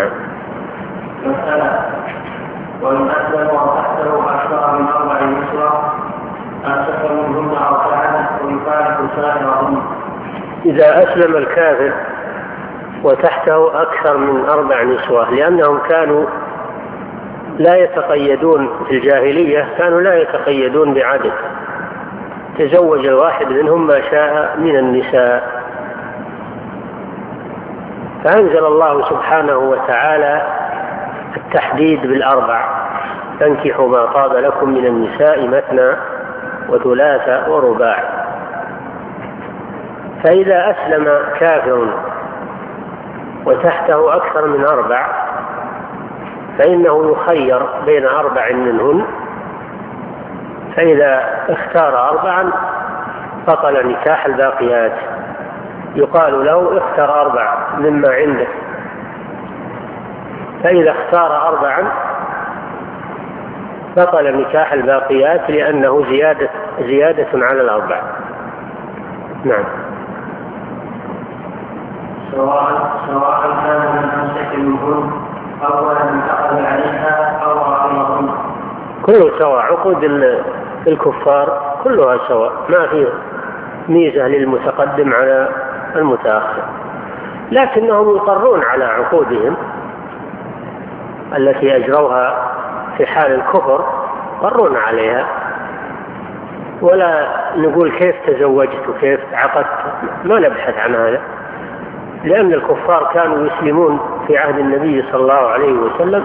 مسألة: وإن أسلم وتحته أكثر من 4 نسوة أمسك منهن 4 ويفارق سائرهن. إذا أسلم الكافر وتحته أكثر من 4 نسوة، لأنهم كانوا لا يتقيدون في الجاهلية، كانوا لا يتقيدون بعدد، تزوج الواحد منهم ما شاء من النساء. فأنزل الله سبحانه وتعالى التحديد بال4: فانكحوا ما طاب لكم من النساء مثنى وثلاث ورباع. فإذا أسلم كافر وتحته أكثر من 4 فإنه يخير بين 4 منهن، فإذا اختار 4 بطل نكاح الباقيات، يقال له اختر 4 مما عندك. فإذا اختار 4 بطل نكاح الباقيات، لأنه زيادة على 4. نعم. سواء كان من أمسك منهن كله سواء، عقود الكفار كلها سواء، ما في ميزة للمتقدم على المتأخر، لكنهم يقرون على عقودهم التي أجروها في حال الكفر، يقرون عليها، ولا نقول كيف تزوجت وكيف عقدت، ما نبحث عن هذا، لأن الكفار كانوا يسلمون في عهد النبي صلى الله عليه وسلم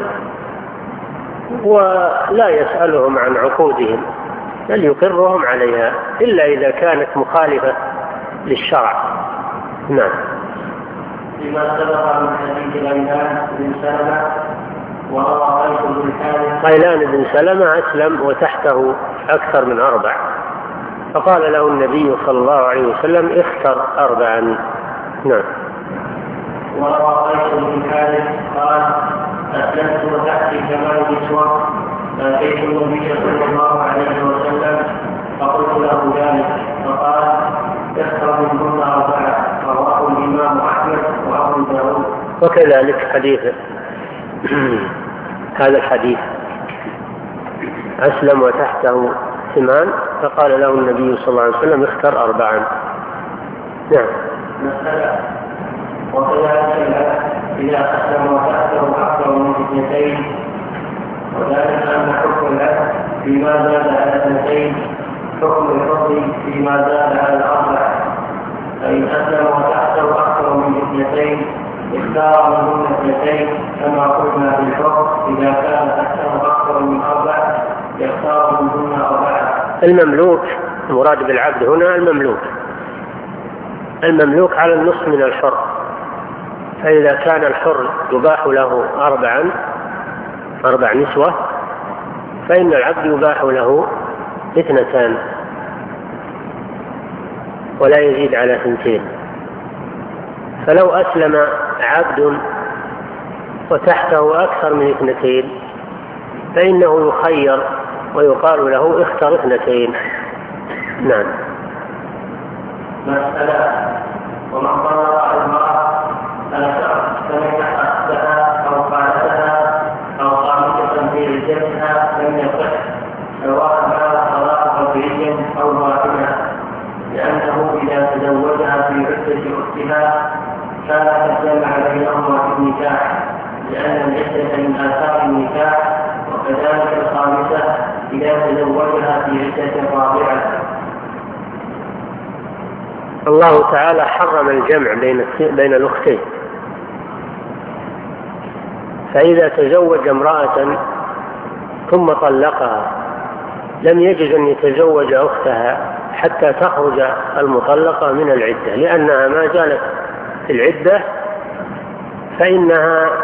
ولا يسألهم عن عقودهم، بل يقرهم عليها إلا إذا كانت مخالفة للشرع. نعم. لما سبق من حديث غيلان بن سلمة وروى قيس بن الحارث. غيلان بن سلمة أسلم وتحته أكثر من 4، فقال له النبي صلى الله عليه وسلم اختر 4. نعم. وروى قيس بن الحارث قال أسلمت وتحتي 8 نسوة فأتيت النبي صلى الله عليه وسلم فقلت له ذلك فقال اختر منهن 4. رواه الإمام أحمد وأبو داود. وكذلك حديث هذا الحديث أسلم وتحته 8 فقال له النبي صلى الله عليه وسلم اختر 4. نعم. مسألة وكذلك إذا أسلم وتحته أكثر من 2، وذلك أن حكم العبد فيما زاد على 2 حكم الحر فيما زاد على 4. فإن أسلم وتحته أكثر من 2 اختار منهن 2 كما قلنا في الحر إذا كان تحته أكثر من 4 يختار منهن 4. المملوك المراد بالعبد هنا المملوك على النصف من الحر، فإذا كان الحر يباح له 4 نسوة فإن العبد يباح له 2 ولا يزيد على 2. فلو أسلم عبد وتحته أكثر من 2 فإنه يخير ويقال له اختر 2. نعم. مسألة ومن طلق المرأة فنكح أختها أو خالتها أو خالتها في عدتها لم يصح سواء كان طلاق طبيعي أو باطلا، لأنه إذا تزوجها في عدة أختها كان قد جمع بينهما في النكاح، لأن العدة من آثار النكاح، وكذلك الخامسة إذا تزوجها في عدة رابعة. الله تعالى حرم الجمع بين الأختين، فإذا تزوج امرأة ثم طلقها لم يجوز أن يتزوج أختها حتى تخرج المطلقة من العدة، لأنها ما زالت في العدة فإنها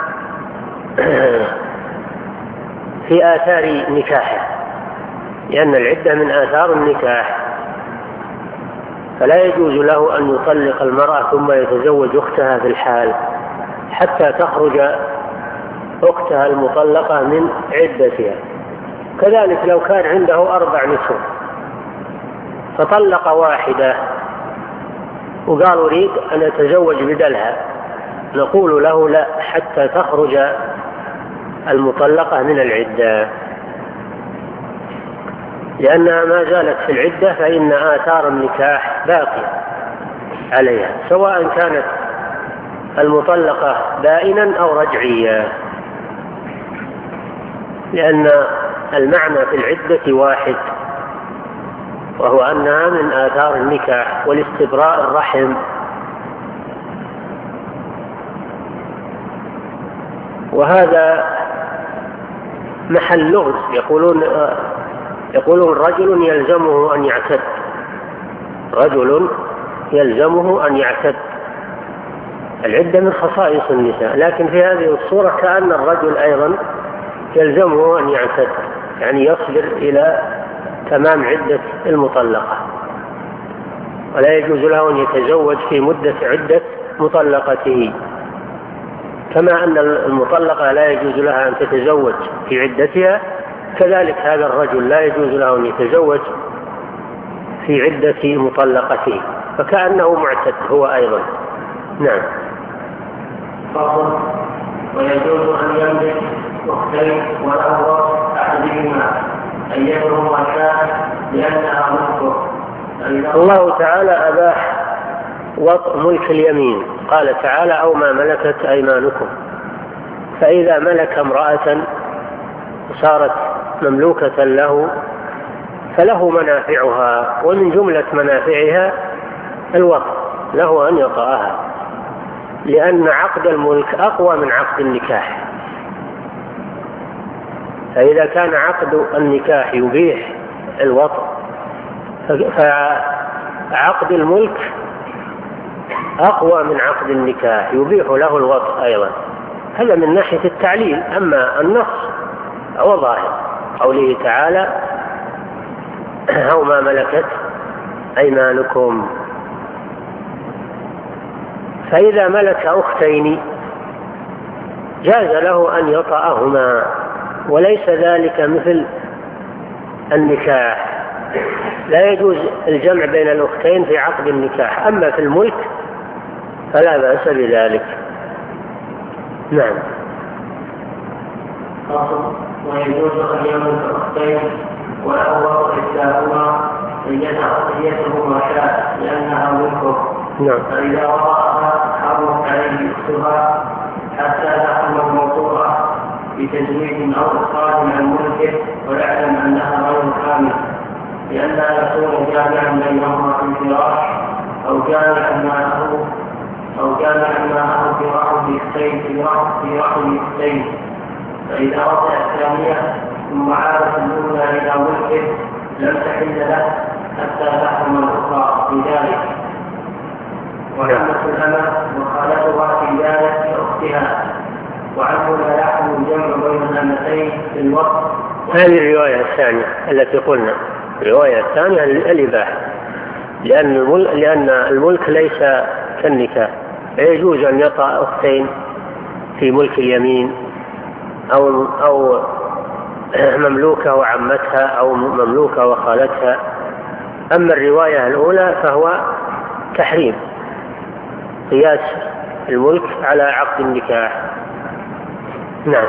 في آثار نكاحه، لأن العدة من آثار النكاح، فلا يجوز له أن يطلق المرأة ثم يتزوج أختها في الحال حتى تخرج أختها المطلقة من عدتها. كذلك لو كان عنده 4 نسوة فطلق واحدة وقال أريد أن أتزوج بدلها، نقول له لا حتى تخرج المطلقة من العدة، لأنها ما زالت في العدة فإن آثار النكاح باقية عليها، سواء كانت المطلقة بائنا أو رجعية، لأن المعنى في العدة واحد، وهو أنها من آثار النكاح والاستبراء الرحم. وهذا محل لغز، يقولون رجل يلزمه أن يعتد، رجل يلزمه أن يعتد، العدة من خصائص النساء، لكن في هذه الصورة كأن الرجل أيضا يلزمه أن يعتد، يعني يصبر إلى تمام عدة المطلقة، ولا يجوز له أن يتزوج في مدة عدة مطلقته، كما أن المطلقة لا يجوز لها أن تتزوج في عدتها، كذلك هذا الرجل لا يجوز له أن يتزوج في عدة مطلقته، فكأنه معتد هو أيضا. نعم. ويجوز أن يملك أختين وله أحدهما الله تعالى أباح وطء ملك اليمين، قال تعالى أو ما ملكت أيمانكم. فإذا ملك امرأة صارت مملوكة له فله منافعها، ومن جملة منافعها الوطء، له أن يطأها، لأن عقد الملك أقوى من عقد النكاح. فإذا كان عقد النكاح يبيح الوطء فعقد الملك أقوى من عقد النكاح يبيح له الوطء أيضا. هذا من ناحية التعليل. أما النص هو ظاهر قوله تعالى أو ما ملكت أيمانكم. فإذا ملك أختين جاز له أن يطأهما، وليس ذلك مثل النكاح، لا يجوز الجمع بين الأختين في عقد النكاح. أما في الملك فلا بأس بذلك. نعم. ويجوز أن يملك أختين وله إحداهما ليتهما شاء لأنها ملكه. نعم. فإذا وضعها حرمت عليه أختها حتى تحرم الموضوع بتزويج أو إخراج عن ملكه ويعلم أنها غير كامل، لئلا يكون جامعا بينهما في الفراش أو جامعا معه في رحم أختين. فإذا رجع الثانية ثم عادت الأولى إلى ملكه لم تحل له حتى تحرم الأخرى في ذلك. وعمة الأمة وخالتها في ذلك كأختها، وعنه لا يحرم الجمع بين الأمتين في الوقت. هذه الرواية الثانية التي قلنا، الرواية الثانية الإباحة، لأن الملك ليس كالنكاح، يجوز أن يطأ أختين في ملك اليمين أو مملوكة وعمتها أو مملوكة وخالتها. أما الرواية الأولى فهو تحريم، قياس الملك على عقد النكاح. نعم.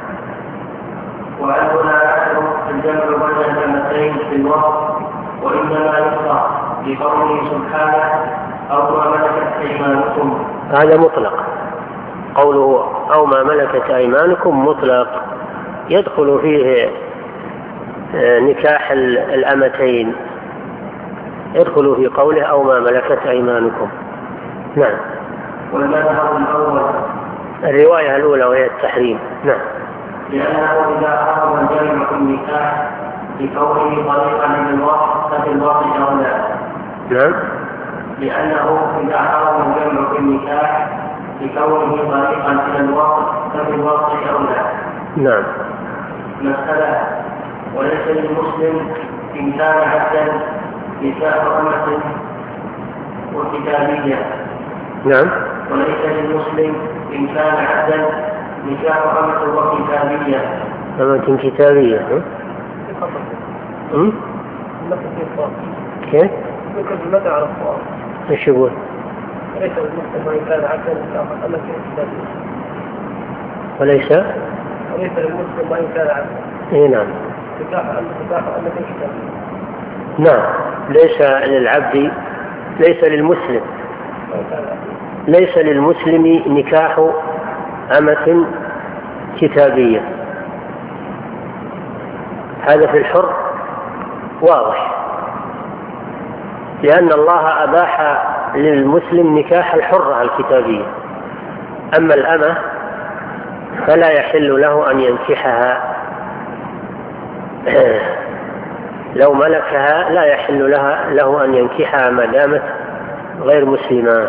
وعنه لا يحرم الجمع بين الأمتين في الوقت، وإنما يكره بقوله سبحانه أو ما ملكت أيمانكم. هذا مطلق، قوله أو ما ملكت أيمانكم مطلق، يدخل فيه نكاح الأمتين، يدخل في قوله أو ما ملكت أيمانكم. نعم. والمذهب الأول الرواية الأولى وهي التحريم. نعم. لأنه إذا حرم الجمع في النكاح بكونه طريقا للوقت ففي الوقت أولى. نعم. لأنه إذا حرم الجمع في النكاح بكونه طريقا إلى الوقت ففي الوقت أولى. نعم. مسألة: وليس للمسلم إن كان عبدا نكاح أمة وكتابية. نعم. وليس للمسلم إن كان عبدا نكاح أمة وكتابية. أمة كتابية. كيف؟ متى على الصواب. ايش يقول؟ وليس للمسلم وإن كان عبدا نكاح أمة وكتابية. وليس للمسلم وإن كان عبدا. اي نعم. نكاح أمة كتابية. نعم. ليس للعبد، ليس للمسلم، ليس للمسلم نكاح أمة كتابية. هذا في الحر واضح، لأن الله أباح للمسلم نكاح الحرة الكتابية. أما الأمة فلا يحل له أن ينكحها، لو ملكها لا يحل له أن ينكحها ما دامت غير مسلمة،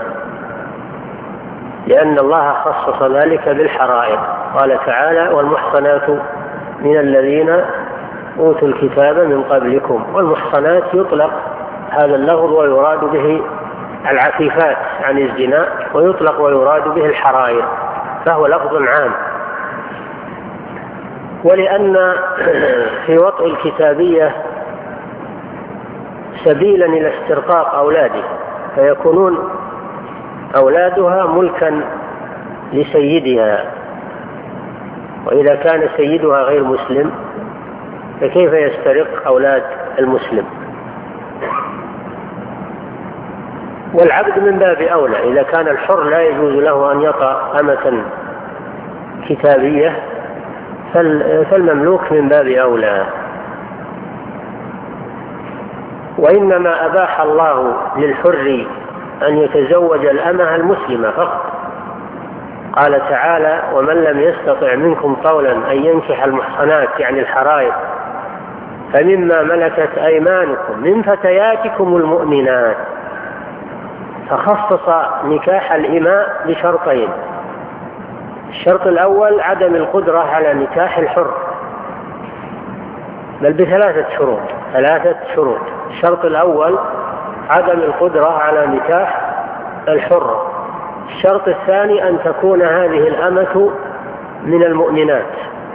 لأن الله خصص ذلك بالحرائر. قال تعالى والمحصنات من الذين أوتوا الكتاب من قبلكم. والمحصنات يطلق هذا اللفظ ويراد به العفيفات عن الزنا، ويطلق ويراد به الحرائر، فهو لفظ عام. ولأن في وطء الكتابية سبيلا إلى استرقاق أولاده، فيكونون أولادها ملكا لسيدها، وإذا كان سيدها غير مسلم فكيف يسترق أولاد المسلم؟ والعبد من باب أولى، إذا كان الحر لا يجوز له أن يطأ أمة كتابية فالمملوك من باب أولى. وإنما أباح الله للحر أن يتزوج الأمة المسلمة فقط. قال تعالى: ومن لم يستطع منكم طولا أن ينكح المحصنات يعني الحرائر فمما ملكت أيمانكم من فتياتكم المؤمنات. فخصص نكاح الإماء بشرطين: الشرط الأول عدم القدرة على نكاح الحر، بل بثلاثة شروط. الشرط الأول عدم القدرة على نكاح الحر. الشرط الثاني أن تكون هذه الأمة من المؤمنات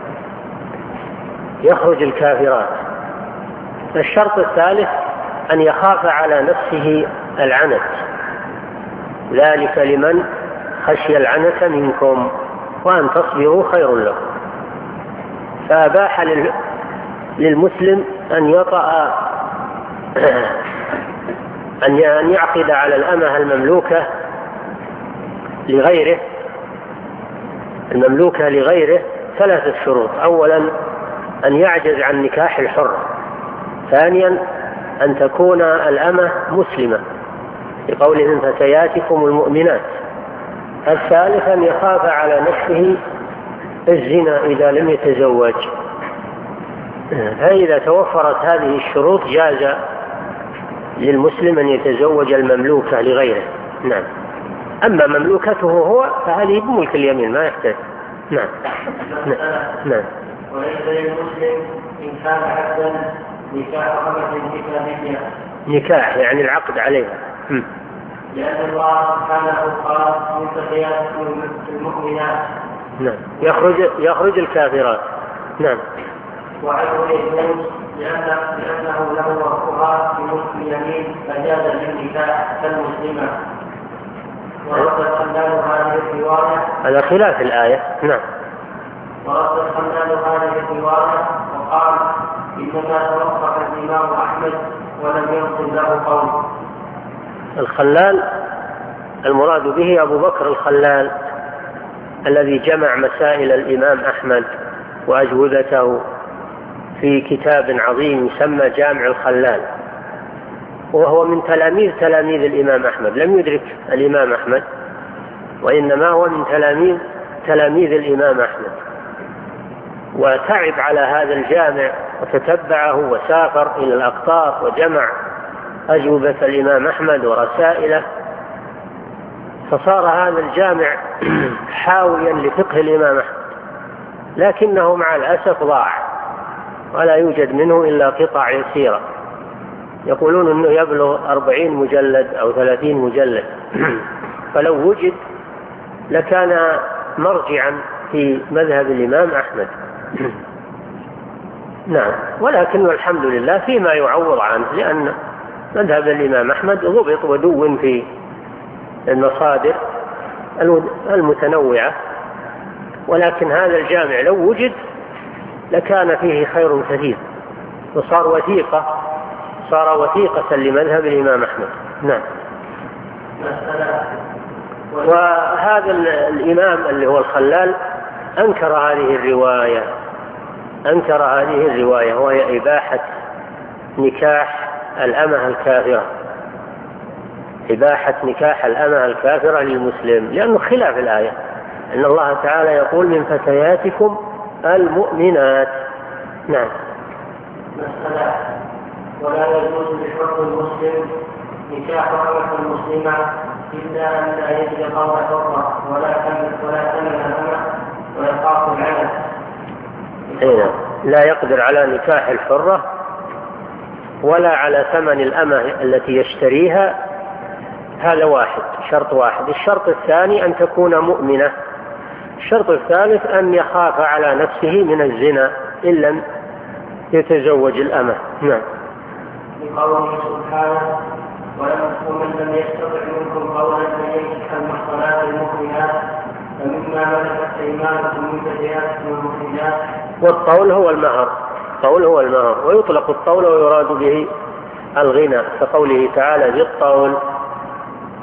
يخرج الكافرات. الشرط الثالث أن يخاف على نفسه العنت، ذلك لمن خشي العنت منكم وأن تصبروا خير لكم. فأباح للمسلم أن يطأ أن يعقد على الأمة المملوكة لغيره ثلاثة شروط: أولا أن يعجز عن نكاح الحر، ثانيا أن تكون الأمة مسلمة لقوله من فتياتكم المؤمنات، الثالث أن يخاف على نفسه الزنا إذا لم يتزوج. فإذا توفرت هذه الشروط جاز للمسلم أن يتزوج المملوكة لغيره. نعم. أما مملوكته هو فهذه بملك اليمين ما يحتاج. نعم. نعم. وليس للمسلم إن كان عبدا نكاح أمة كتابية. نكاح يعني العقد عليها. لأن الله سبحانه قال: من فتياتكم المؤمنات. نعم. يخرج الكافرات. نعم. وعنه يجوز لأنه له وقفها في ملك اليمين فجاز للنكاح كالمسلمة. ورد الخلال هذه الرواية على خلاف الآية. نعم. ورد الخلال هذه الرواية وقال: إنما توقف الإمام أحمد ولم ينقل له قول. الخلال المراد به أبو بكر الخلال الذي جمع مسائل الإمام أحمد وأجوبته في كتاب عظيم يسمى جامع الخلال، وهو من تلاميذ الإمام أحمد، لم يدرك الإمام أحمد وإنما هو من تلاميذ الإمام أحمد، وتعب على هذا الجامع وتتبعه وسافر إلى الأقطار وجمع أجوبة الإمام أحمد ورسائله، فصار هذا الجامع حاويا لفقه الإمام أحمد، لكنه مع الأسف ضاع ولا يوجد منه إلا قطع يسيرة، يقولون أنه يبلغ 40 مجلد أو 30 مجلد فلو وجد لكان مرجعا في مذهب الإمام أحمد. نعم. ولكن الحمد لله فيما يعوض عنه، لأن مذهب الإمام أحمد ضبط ودون في المصادر المتنوعة، ولكن هذا الجامع لو وجد لكان فيه خير كثير وصار وثيقة لمذهب الإمام أحمد. نعم. وهذا الإمام اللي هو الخلال أنكر هذه الرواية وهي إباحة نكاح الأمة الكافرة للمسلم، لأنه خلاف الآية، إن الله تعالى يقول من فتياتكم المؤمنات. نعم. مسألة: ولا يجوز لحر المسلم نكاح أمة مسلمة إلا أن لا يجد قول حرة ولا ثمن الأمة ويخاف العنت. لا يقدر على نكاح الحرة ولا على ثمن الأمة التي يشتريها، هذا شرط واحد. الشرط الثاني أن تكون مؤمنة. الشرط الثالث أن يخاف على نفسه من الزنا إن لم يتزوج الأمة. نعم. لقوله سبحانه: ومن لم يستطع منكم قولا أن ينكح المحصنات المؤمنات فمما ملكت أيمانكم من فتياتكم المؤمنات. والطول هو المهر، ويطلق الطول ويراد به الغنى، كقوله تعالى: بالطول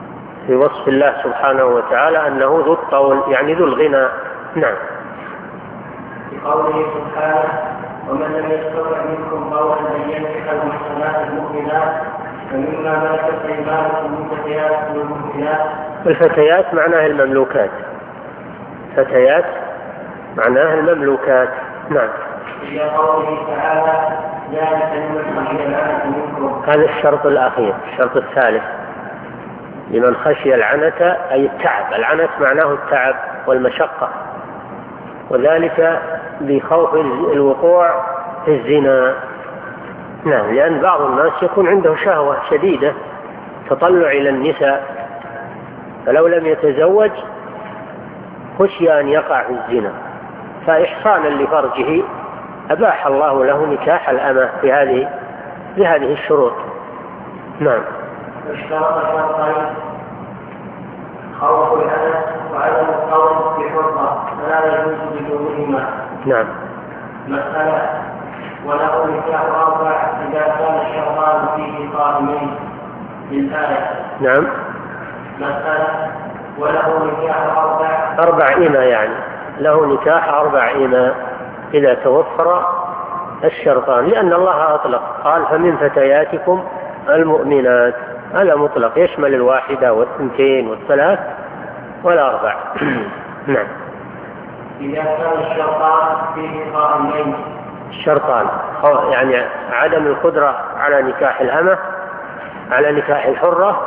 في وصف الله سبحانه وتعالى أنه ذو الطول، يعني ذو الغنى. نعم. في قوله سبحانه: ومن لم يستطع منكم قولا أن ينكح المحصنات المؤمنات فمما ملكت أيمانكم من فتياتكم المؤمنات. الفتيات معناها المملوكات، فتيات معناها المملوكات. نعم. في قوله تعالى: ذلك لمن خشي العنة منكم. هذا الشرط الأخير، الشرط الثالث، لمن خشي العنة أي التعب. العنة معناه التعب والمشقة، وذلك بخوف الوقوع في الزنا. نعم، لأن بعض الناس يكون عنده شهوة شديدة، تطلع إلى النساء، فلو لم يتزوج خشي أن يقع في الزنا، فإحصانا لفرجه أباح الله له نكاح الأمة بهذه الشروط. نعم. اشترط شرطين: خوف العنة وعدم القول بحرمة فلا يجوز بدونهما. نعم. مسألة: وله نكاح أربع إذا كان الشرطان فيه قائمين للآية. نعم. مسألة: وله نكاح أربع إماء، يعني له نكاح 4 إماء إذا توفر الشرطان، لأن الله أطلق قال: فمن فتياتكم المؤمنات. هذا مطلق يشمل 1 و2 و3 و4. نعم. إذا كان الشرطان فيه قائمين. الشرطان يعني عدم القدرة على نكاح الأمة، على نكاح الحرة،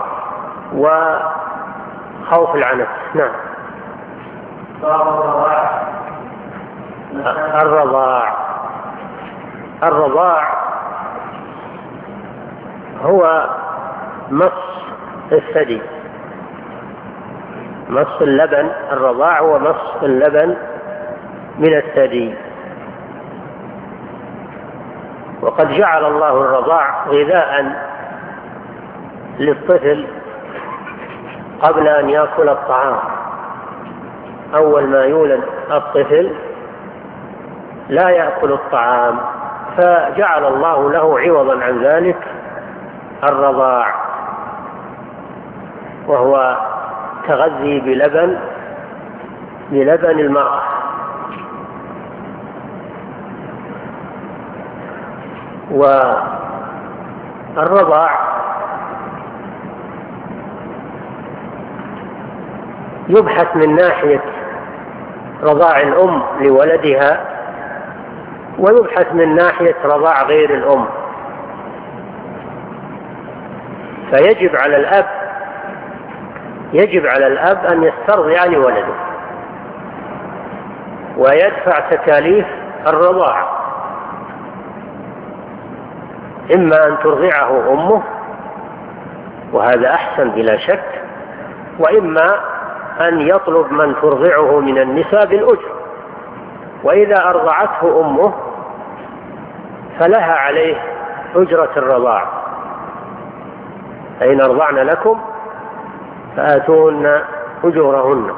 وخوف العنة. نعم. الرضاع هو مص الثدي، مص اللبن. الرضاع هو مص اللبن من الثدي. وقد جعل الله الرضاع غذاء للطفل قبل أن يأكل الطعام. أول ما يولد الطفل لا يأكل الطعام، فجعل الله له عوضا عن ذلك الرضاع، وهو تغذي بلبن المرأة. والرضاع يبحث من ناحية رضاع الأم لولدها، ويبحث من ناحية رضاع غير الأم. فيجب على الأب أن يسترضع لولده ويدفع تكاليف الرضاعة، إما أن ترضعه أمه وهذا أحسن بلا شك، وإما أن يطلب من ترضعه من النساء بالأجر، وإذا أرضعته أمه فلها عليه أجرة الرضاع. فإن أرضعن لكم فآتوهن أجورهن،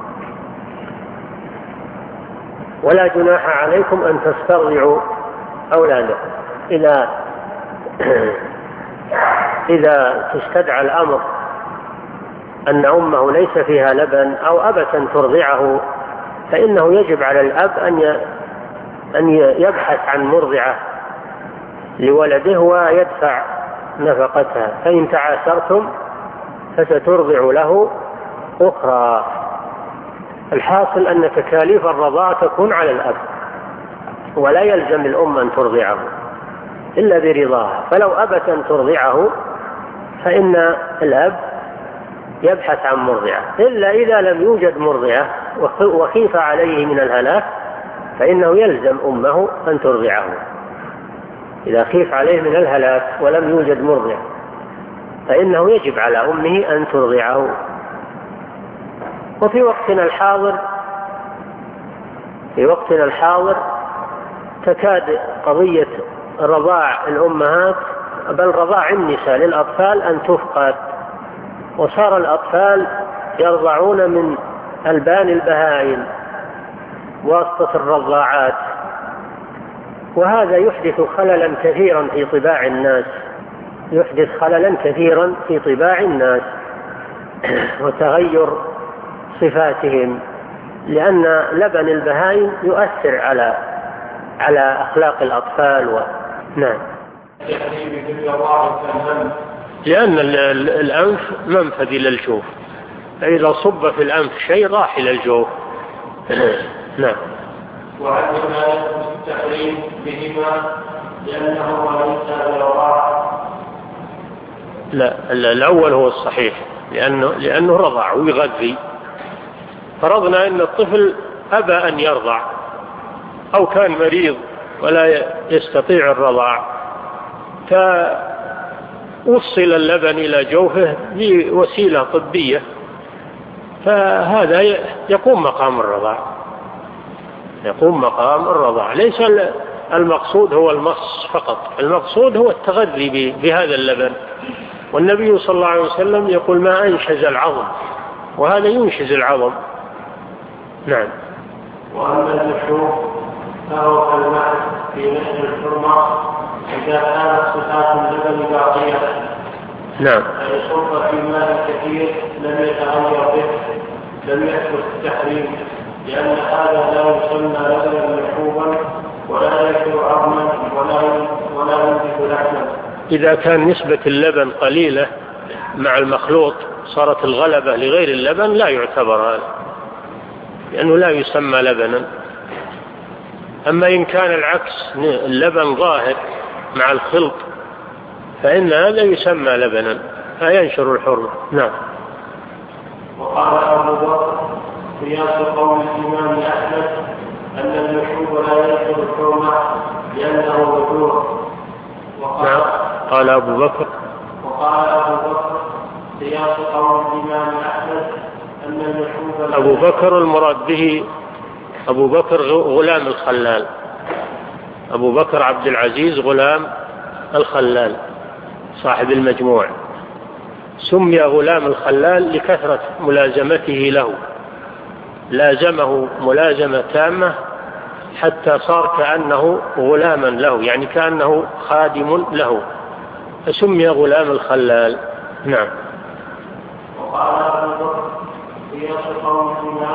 ولا جناح عليكم أن تسترضعوا أولادكم إذا تستدعى الأمر أن أمه ليس فيها لبن أو أبت أن ترضعه، فإنه يجب على الأب أن يبحث عن مرضعة لولده ويدفع نفقتها، فإن تعاسرتم فسترضع له أخرى. الحاصل أن تكاليف الرضاعة تكون على الأب، ولا يلزم الأم أن ترضعه إلا برضاها، فلو أبت أن ترضعه فإن الأب يبحث عن مرضعة، إلا إذا لم يوجد مرضعة وخيف عليه من الهلاك فإنه يلزم أمه أن ترضعه. إذا خيف عليه من الهلاك ولم يوجد مرضع فإنه يجب على أمه أن ترضعه. وفي وقتنا الحاضر تكاد قضية رضاع الأمهات بل رضاع النساء للأطفال أن تفقد، وصار الأطفال يرضعون من ألبان البهائم واسطة الرضاعات، وهذا يحدث خللا كثيرا في طباع الناس، وتغير صفاتهم، لأن لبن البهائم يؤثر على أخلاق الأطفال. نعم. لأن الأنف منفذ إلى الجوف، فإذا صب في الأنف شيء راح إلى الجوف. نعم. وعندنا يثبت التحريم بهما لأنه ليس بالرضاع. لا، الأول هو الصحيح، لأنه رضع ويغذي. فرضنا أن الطفل أبى أن يرضع أو كان مريض ولا يستطيع الرضاع، فوصل اللبن إلى جوفه بوسيلة طبية، فهذا يقوم مقام الرضاع، يقوم مقام الرضاع. ليس المقصود هو المص فقط، المقصود هو التغذي بهذا اللبن. والنبي صلى الله عليه وسلم يقول ما أنشز العظم، وهذا ينشز العظم. نعم. وأما المشروب فهو كالماء في نشر الحرمة إذا كانت صفات اللبن باقية. نعم. فيصب في ماء كثير لم يتغير به لم يثبت التحريم، لأن هذا لا يسمى لبنا مشروبا ولا يكثر عظما ولا ينتج لحما. إذا كان نسبة اللبن قليلة مع المخلوط صارت الغلبة لغير اللبن لا يعتبر هذا، لأنه لا يسمى لبنا. أما إن كان العكس، اللبن ظاهر مع الخلط، فإن هذا يسمى لبنا فينشر الحرمة. نعم. وقال أبو بكر قياس قول الإمام أحمد أن المشروب لا ينشر الحرمة لأنه وجوه. نعم. قال أبو بكر قياس قول الإمام أحمد أن المشروب أبو بكر المراد به أبو بكر غلام الخلال، أبو بكر عبد العزيز غلام الخلال صاحب المجموع، سمي غلام الخلال لكثرة ملازمته له، لازمه ملازمة تامة حتى صار كأنه غلاما له، يعني كأنه خادم له، فسمي غلام الخلال. نعم. وقال أبو بكر قياس قول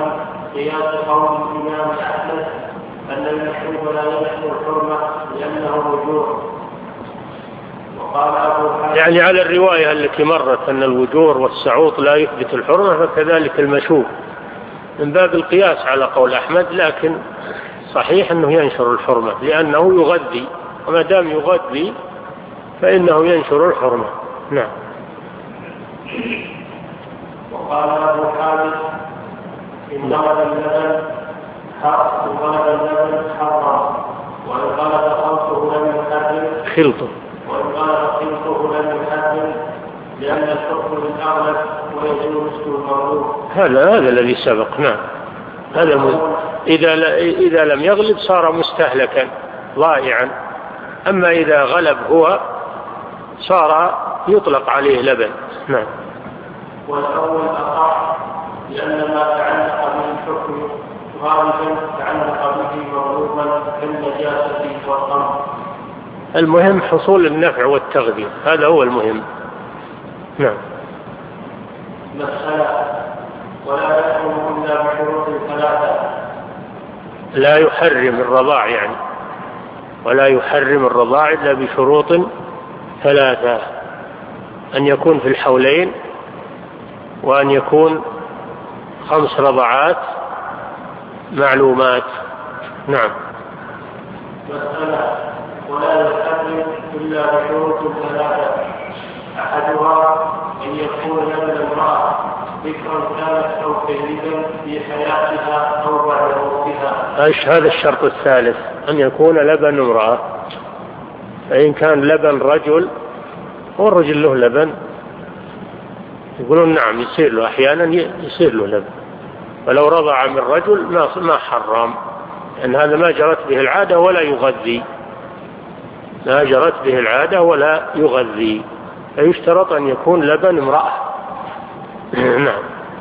الإمام أحمد أن المشروب لا يشمل الحرمة لأنه وجوه. وقال أبو حاتم يعني على الرواية التي مرت أن الوجور والسعوط لا يثبت الحرمة، فكذلك المشروب من باب القياس على قول أحمد، لكن صحيح أنه ينشر الحرمة لأنه يغذي، وما دام يغذي فإنه ينشر الحرمة. نعم. وقال أبو حاتم إن غلب اللبن حرام، وإن غلب خلطه لم يحرم لأن الحكم للأغلب ويجوز المغلوب. هذا الذي سبق. نعم. هذا إذا لم يغلب صار مستهلكا ضائعا، أما إذا غلب هو صار يطلق عليه لبن. نعم. والأول أصح لأن ما تعلق به الحكم غالبا تعلق به مغلوبا كالنجاسة والخمر. المهم حصول النفع والتغذية، هذا هو المهم. نعم. مسألة ولا يحرم إلا بشروط ثلاثة. لا يحرم الرضاع يعني، ولا يحرم الرضاع إلا بشروط ثلاثة: أن يكون في الحولين، وأن يكون 5 رضعات معلومات. نعم. مسألة ولا يحرم إلا بشروط ثلاثة: أحدها أن يكون لبن المرأة ذكرا كانت أو كذبا في حياتها أو بعد موتها. هذا الشرط الثالث، أن يكون لبن امرأة. فإن كان لبن رجل والرجل له لبن، يقولون نعم يصير له أحيانا يصير له لبن، ولو رضع من رجل ما حرم، لأن هذا ما جرت به العادة ولا يغذي، ما جرت به العادة ولا يغذي، فيشترط أن يكون لبن امرأة. نعم.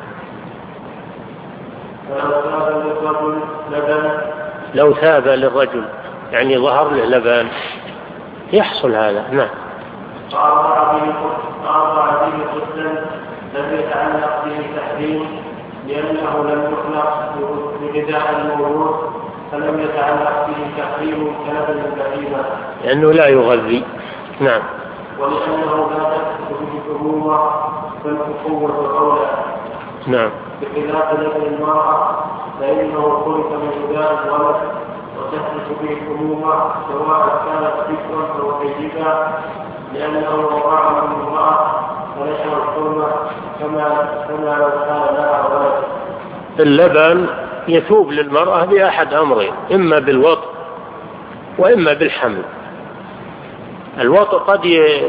لو ثاب للرجل يعني ظهر له لبن يحصل هذا. نعم. فأرضع به طفلا لم يتعلق به تحريم لأنه لم يخلق بغذاء المولود، فلم يتعلق به تحريم كلب البهيمة لأنه لا يغذي. نعم. ولأنه لا تثبت به الأمومة فالأخوة أولى. نعم. بخلاف لبن المرأة فإنه خلق من غذاء الولد وتثبت به الأمومة سواء كانت ذكرا أو سيدا، لأنه وقع من امرأة فنشر الحرمة كما لو كان لها ولد. اللبن يثوب للمرأة بأحد أمرين، إما بالوطء وإما بالحمل. الوطء قد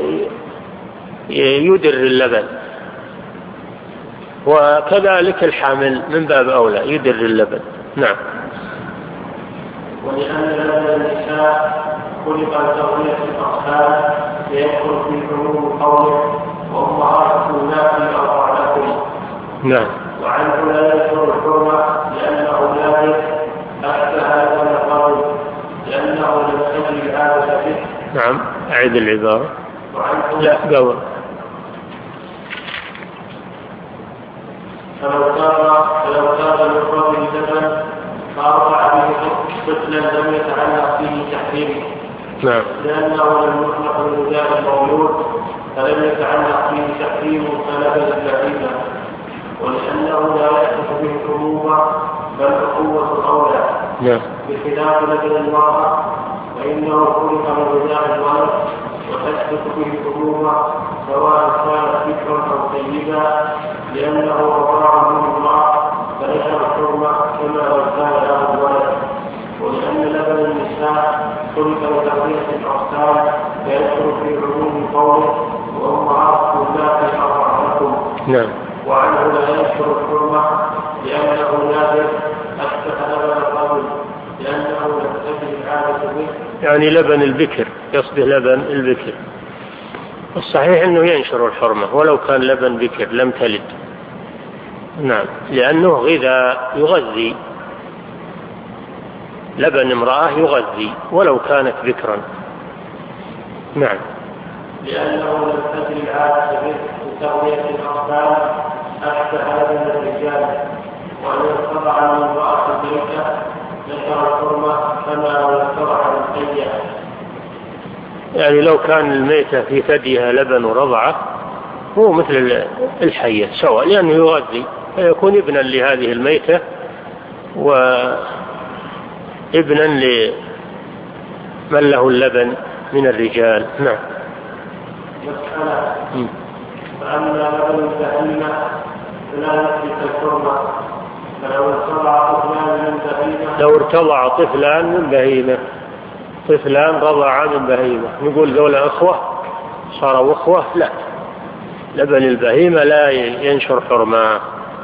يدر اللبن، وكذلك الحامل من باب أولى يدر اللبن. نعم. ولأن لبن النساء خلق لتغذية الأطفال ليدخل في عموم قوله وأمهاتكم اللاتي أرضعنكم. نعم. وعنه لا يذكر الحرمة لأنه لا أشبه لبن القول لأنه لم تجري العادة به. نعم. أعيد العبارة. لا قول. فلو كان للرجل لبن فأرضع به طفلا لم يتعلق به تحريمه. نعم. لأنه لم يخلق من غذاء المولود فلم يتعلق به تحريم كلب البهيمة، ولأنه لا يحدث به الأمومة بل أخوة أولى. نعم. بخلاف لبن المرأة فإنه خلق من غذاء الولد وتثبت به الأمومة سواء كانت ذكرا أو سيدا، لأنه وقع من امرأة فنشر الحرمة كما لو كان له الولد. ولأن لبن النساء خلق لتغذية الأطفال فيدخل في عموم قوله وأمهاتكم اللاتي أرضعنكم. نعم. وعنه لا يذكر الحرمة لأنه نادر أشبه لبن الرجل لأنه لم تجد العادة به. يعني لبن البكر، يصبح لبن البكر. الصحيح أنه ينشر الحرمة ولو كان لبن بكر لم تلد. نعم. لأنه غذاء يغذي، لبن امرأة يغذي ولو كانت بكرا. نعم. لأنه لم تجري العادة به بتغذية الأطفال أشبه لبن الرجال، وأن يرتضع من امرأة البيت نشر الحرمة كما لو يرتضع الحية. يعني لو كان الميتة في ثديها لبن ورضعة هو مثل الحية سواء، لأنه يغذي فيكون ابنا لهذه الميتة وابنا لمن له اللبن من الرجال. نعم. مسألة. فأما لبن البهيمة فلا يثبت الحرمة، فلو ارتضع طفلان من بهيمة لو ارتضع طفلان من بهيمة، طفلان رضعا من بهيمة، نقول ذولا أخوة صاروا أخوة؟ لا، لبن البهيمة لا ينشر حرمة.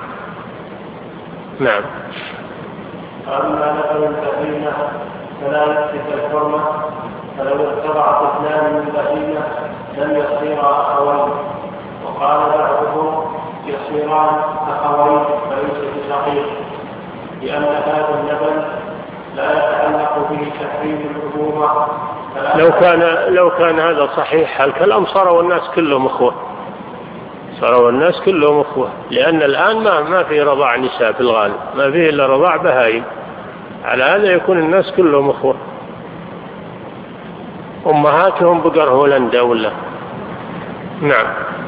نعم. أما لبن البهيمة فلا يثبت الحرمة، فلو ارتضع طفلان من بهيمة لم يصيرا أخوين، وقال بعضهم يصيران أخوين فليس بصحيح، لأن هذا اللبن لا يتعلق به تحريم الأمومة. لو كان هذا صحيح الكلام صاروا الناس كلهم أخوة، صاروا الناس كلهم أخوة، لأن الآن ما في رضاع نساء في الغالب، ما فيه إلا رضاع بهائم، على هذا يكون الناس كلهم أخوة. أمهاتهم بقر هولندا ولا. نعم.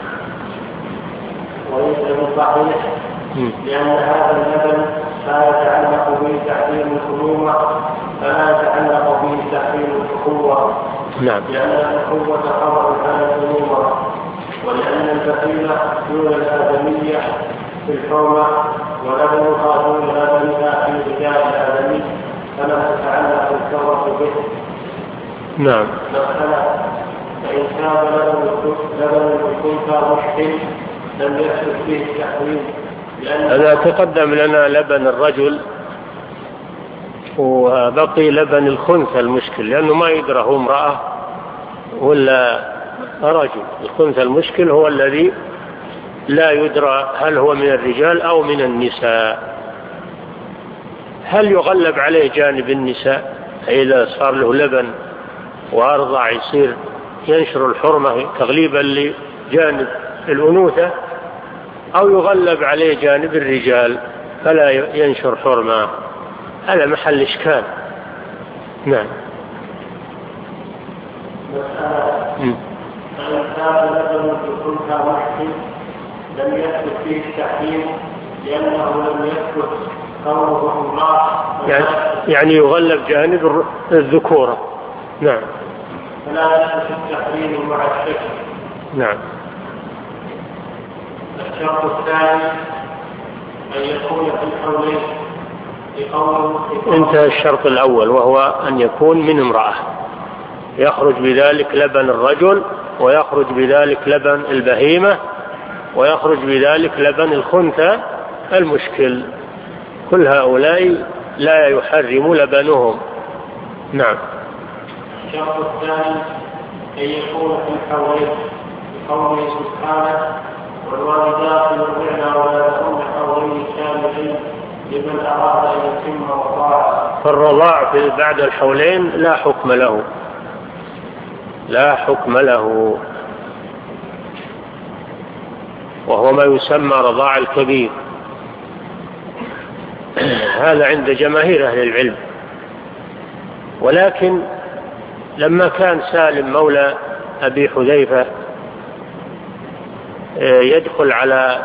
ويجب صحيح لأن هذا اللبن لا يتعلق به تحريم الأمومة فلا يتعلق به تحريم الأخوة. نعم. لأن الأخوة خبر عن الأمومة، ولأن البهيمة دون الآدمية في الحرمة ولبنها دون لبنها في رجال الآدمي فلا تتعلق الكرة به. نعم. مسألة. فإن كان لبن الأنثى مشكل لم يحدث فيه التحريم. هذا تقدم لنا لبن الرجل وبقي لبن الخنثى المشكل، لأنه ما يدرى هو امرأة ولا رجل. الخنثى المشكل هو الذي لا يدرى هل هو من الرجال أو من النساء. هل يغلب عليه جانب النساء؟ إذا صار له لبن وأرضع يصير ينشر الحرمة تغليبا لجانب الأنوثة، أو يغلب عليه جانب الرجال فلا ينشر حرمة، هذا محل إشكال. نعم. فإن كان لبن بكلها محسن لم يثبت فيه التحريم لأنه لم يثبت كونه امرأة، يعني يغلب جانب الذكورة. نعم. فلا يثبت التحريم مع الشك. نعم. الشرط الثاني أن يكون في الحولين انتهى الشرط الأول وهو أن يكون من امرأة، يخرج بذلك لبن الرجل ويخرج بذلك لبن البهيمة ويخرج بذلك لبن الخنثى المشكل، كل هؤلاء لا يحرم لبنهم. نعم. الشرط الثاني أن يكون في الحولين بقوله سبحانه والوالدات يرضعن أولادهن حولين كاملين لمن أراد أن يتم الرضاعة. فالرضاع بعد الحولين لا حكم له، لا حكم له، وهو ما يسمى رضاع الكبير، هذا عند جماهير أهل العلم. ولكن لما كان سالم مولى أبي حذيفة يدخل على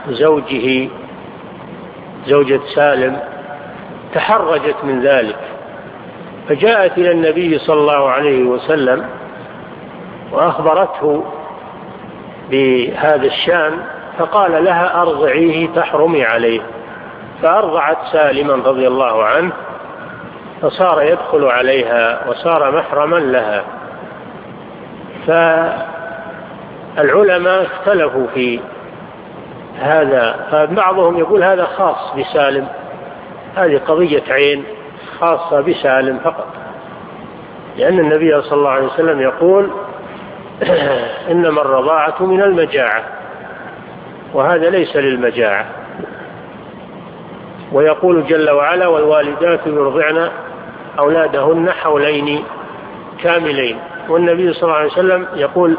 زوجة سالم تحرجت من ذلك، فجاءت إلى النبي صلى الله عليه وسلم وأخبرته بهذا الشأن، فقال لها أرضعيه تحرمي عليه، فأرضعت سالما رضي الله عنه، فصار يدخل عليها وصار محرما لها. فالعلماء اختلفوا في هذا، فبعضهم يقول هذا خاص بسالم، هذه قضية عين خاصة بسالم فقط، لأن النبي صلى الله عليه وسلم يقول إنما الرضاعة من المجاعة، وهذا ليس للمجاعة. ويقول جل وعلا والوالدات يرضعن أولادهن حولين كاملين، والنبي صلى الله عليه وسلم يقول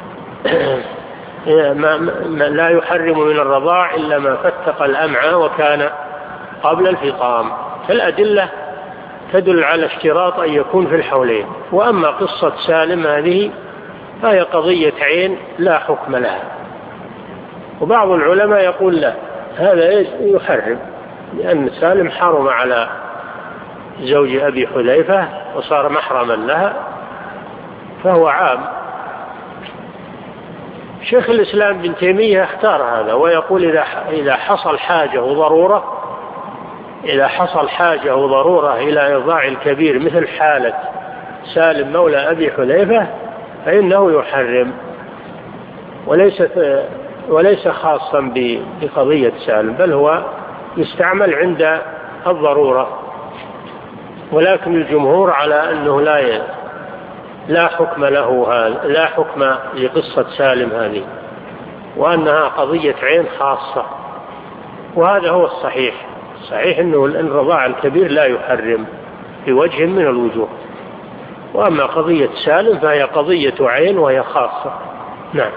لا يحرم من الرضاع إلا ما فتق الأمعاء وكان قبل الفطام، فالأدلة تدل على اشتراط أن يكون في الحولين. وأما قصة سالم هذه فهي قضية عين لا حكم لها. وبعض العلماء يقول لا، هذا يحرم، لأن سالم حرم على زوج أبي حذيفة وصار محرما لها، فهو عام. شيخ الإسلام ابن تيمية اختار هذا، ويقول إذا حصل حاجة وضرورة إلى إرضاع الكبير مثل حالة سالم مولى أبي حذيفة فإنه يحرم، وليس خاصا بقضية سالم، بل هو يستعمل عند الضرورة. ولكن الجمهور على أنه لا حكم له، لا حكم لقصة سالم هذه، وأنها قضية عين خاصة، وهذا هو الصحيح. صحيح أنه الرضاع الكبير لا يحرم بوجه من الوجوه، وأما قضية سالم فهي قضية عين وهي خاصة. نعم.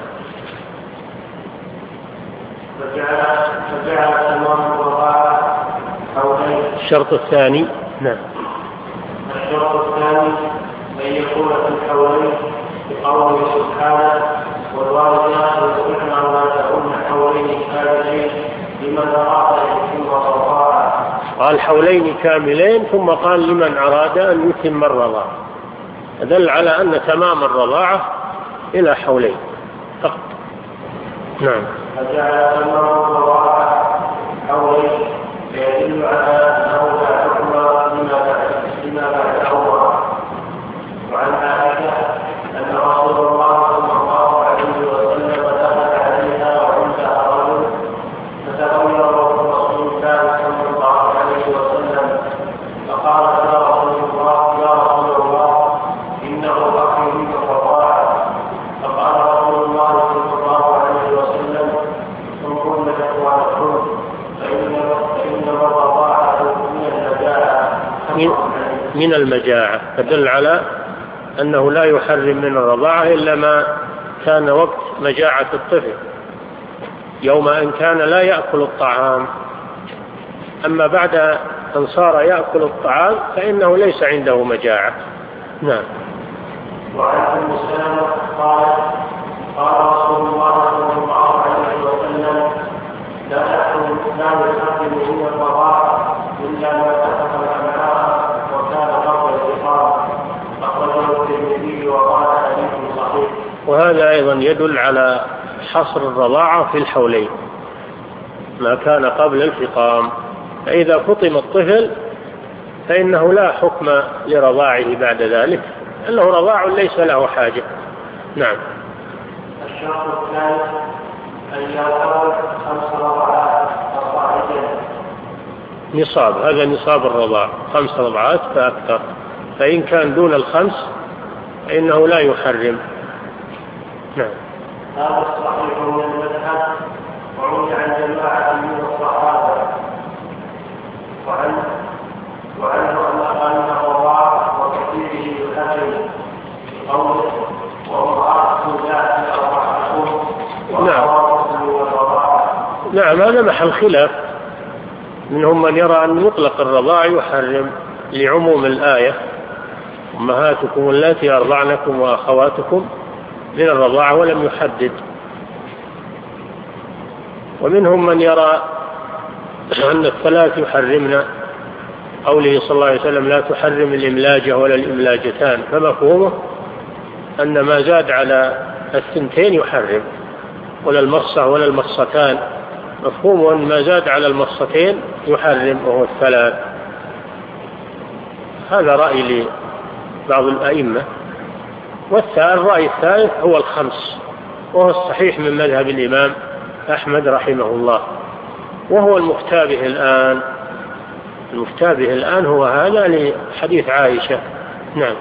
الشرط الثاني. نعم. الشرط الثاني أن يكون في الحولين بقوله سبحانه والوالدات يرضعن أولادهن حولين كاملين لمن أراد أن يتم الرضاعة. قال حولين كاملين ثم قال لمن أراد أن يتم الرضاعة، دل على أن تمام الرضاعة إلى حولين فقط. نعم. فجعل تمام الرضاعة حولين يدل على أنه لا حكم لما بعدهما. وعن عائشة أن رسول الله صلى الله عليه وسلم دخل عليها وعندها رجل فتغير رسول الله صلى الله عليه وسلم فقالت يا رسول الله إنه أخي منك الرضاعة. فقال رسول الله صلى الله عليه وسلم انظرن إخوانكم فإن الرضاعة من المجاعة، فدل على أنه لا يحرم من الرضاعة إلا ما كان وقت مجاعة الطفل. يوم أن كان لا يأكل الطعام. أما بعد أن صار يأكل الطعام فإنه ليس عنده مجاعة. نعم. وعن ابن سلمة قال رسول الله صلى الله عليه وسلم لا يحرم من الرضاعة إلا ما اتفق الأمعاء وكان قبل الفطار. أخرجه الترمذي وقال حديث صحيح. وهذا أيضا يدل على حصر الرضاعة في الحولين، ما كان قبل الفطام. فإذا فطم الطفل فإنه لا حكم لرضاعه بعد ذلك، أنه رضاع ليس له حاجة. نعم. الشرط الثالث أن يأكل 5 رضعات فصاعدا. نصاب، هذا نصاب الرضاع 5 رضعات فأكثر، فإن كان دون 5 فإنه لا يحرم. نعم. هذا الصحيح من المذهب، وروي عن جماعة من الصحابة وعنه أن الرضاع وكثيره يحرم قوله وامرأة ذات 4 نعم، هذا محل خلاف. منهم من يرى أن مطلق الرضاع يحرم لعموم الآية أمهاتكم اللاتي أرضعنكم وأخواتكم من الرضاعة، ولم يحدد. ومنهم من يرى أن الثلاث يحرمنا، قوله صلى الله عليه وسلم لا تحرم الإملاجة ولا الإملاجتان، فمفهومه أن ما زاد على 2 يحرم، ولا المصة ولا المصتان. مفهومه أن ما زاد على 2 يحرم وهو 3. هذا رأي لبعض الأئمة. والرأي الثالث هو 5، وهو الصحيح من مذهب الإمام أحمد رحمه الله، وهو المفتابه الآن. المفتابه الآن هو هذا لحديث عائشة. نعم.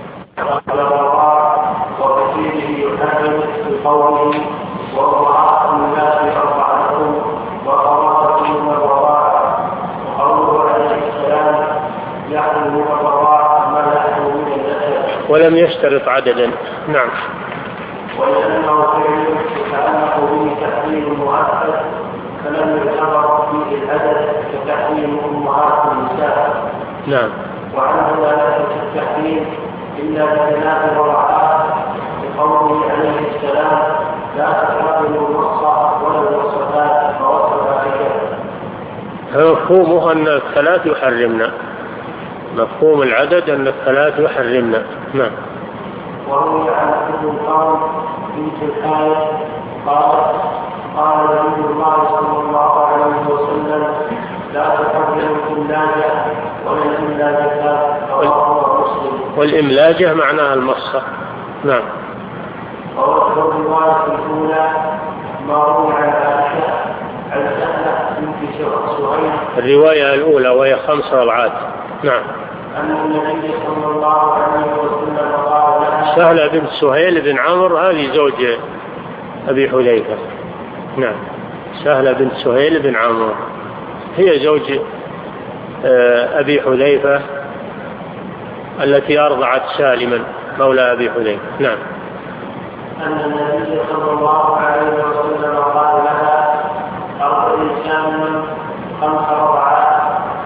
وكثيره يحرم بقوله وامرأة الناس أرضعنكم وأخواتكم من الرضاعة، وقوله عليه السلام يحرم من الرضاعة ما يحرم من النسب، ولم يشترط عددا. نعم. ولأنه فعل يتعلق به تحريم مؤكد فلم يعتبر فيه العدد كتحريم أمهات النساء. نعم. وعنه لا يثبت التحريم إلا بثلاث رضعات، بقوله عليه السلام لا تحرم المصة ولا المصتان فوصف ذلك. مفهومه أن 3 يحرمنا، مفهوم العدد أن 3 يحرمنا. نعم. وروي عن ابن القوم بنت الحارث قال نبي الله صلى الله عليه وسلم لا تحرم الإملاجة ولا الإملاجتان، رواه مسلم. والإملاجة معناها المصة. نعم. ووجه الرواية الأولى ما روي عن عائشة عن سهلة بنت سهيل. الرواية الأولى وهي 5 رضعات. نعم. أن النبي صلى الله عليه وسلم قال لها سهلة بنت سهيل بن عمرو، هذه زوج أبي حذيفة. نعم. سهلة بنت سهيل بن عمرو هي زوج أبي حذيفة التي أرضعت سالما مولى أبي حذيفة. نعم. أن النبي صلى الله عليه وسلم قال لها أرض سالما 5 رضعات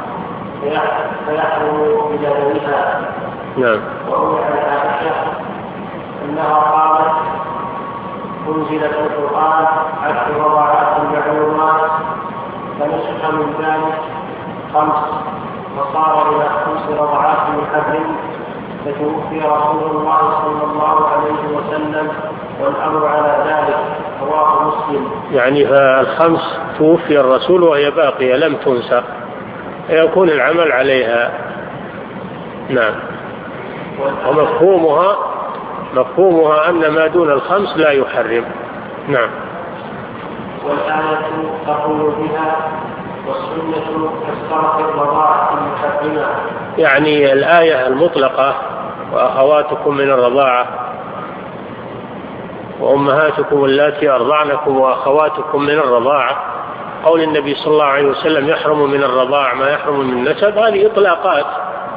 فيحرم بجبلها. نعم. وروي عن عائشة أنها قالت أنزلت القرآن 10 رضعات معلومات فنسخ من ذلك 5 وصار إلى 5 رضعات محرم، فتوفي رسول الله صلى الله عليه وسلم والأمر على ذلك، رواه مسلم. يعني ف5 توفي الرسول وهي باقية لم تنسى، يكون العمل عليها. نعم. ومفهومها أن ما دون 5 لا يحرم. نعم. والآية تقول بها والسنة تشترط الرضاعة المحرمة. يعني الآية المطلقة وأخواتكم من الرضاعة وأمهاتكم اللاتي أرضعنكم وأخواتكم من الرضاعة، قول النبي صلى الله عليه وسلم يحرم من الرضاع ما يحرم من النسب، هذه إطلاقات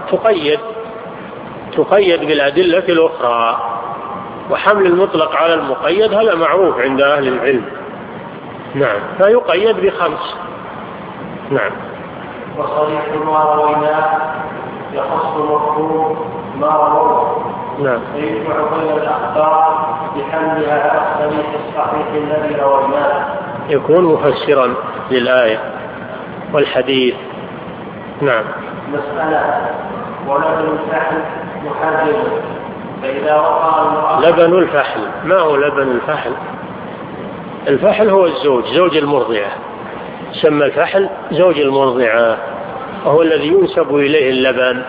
تقيد بالأدلة الأخرى. وحمل المطلق على المقيد هذا معروف عند أهل العلم، نعم، فيقيد ب5. نعم. وصريح ما رويناه يخص مفهوم ما رواه. نعم. فيجمع بين الأخبار بحملها على الصريح الصحيح الذي رويناه، يكون مفسرا للآية والحديث. نعم. مسألة ولبن الفحل محرم، فإذا وقع لبن الفحل، ما هو لبن الفحل؟ الفحل هو الزوج، زوج المرضعة، سمى الفحل زوج المرضعة، وهو الذي ينسب إليه اللبن،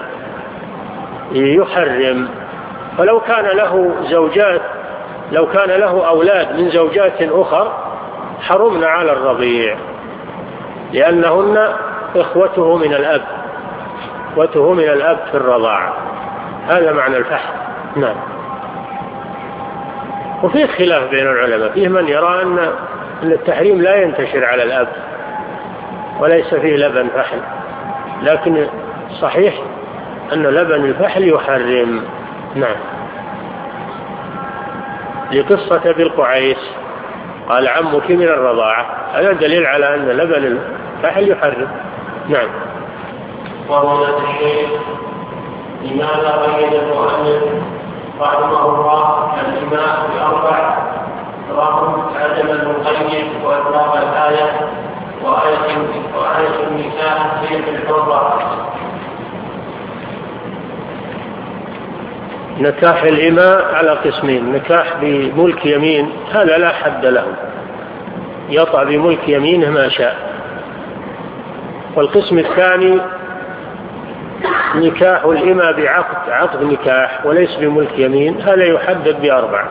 يحرم. فلو كان له زوجات، لو كان له أولاد من زوجات أخر حرمنا على الرضيع، لأنهن إخوته من الأب، إخوته من الأب في الرضاعة. هذا معنى الفحل. نعم. وفيه خلاف بين العلماء، فيه من يرى أن التحريم لا ينتشر على الأب وليس فيه لبن فحل، لكن صحيح أن لبن الفحل يحرم. نعم. لقصة بالقعيس قال عمك من الرضاعة، هذا دليل على أن لبن الفحل يحرم. نعم. ومن الشيخ لماذا قيد المؤلف رحمه الله الإماء ب4 رغم عدم المقيد وإطلاق الآية وآية النكاح هي في الحرة؟ نكاح الإماء على قسمين: نكاح بملك يمين، هذا لا حد له، يطأ بملك يمينه ما شاء. والقسم الثاني نكاح الإماء بعقد، عقد نكاح وليس بملك يمين، هذا يحدد ب4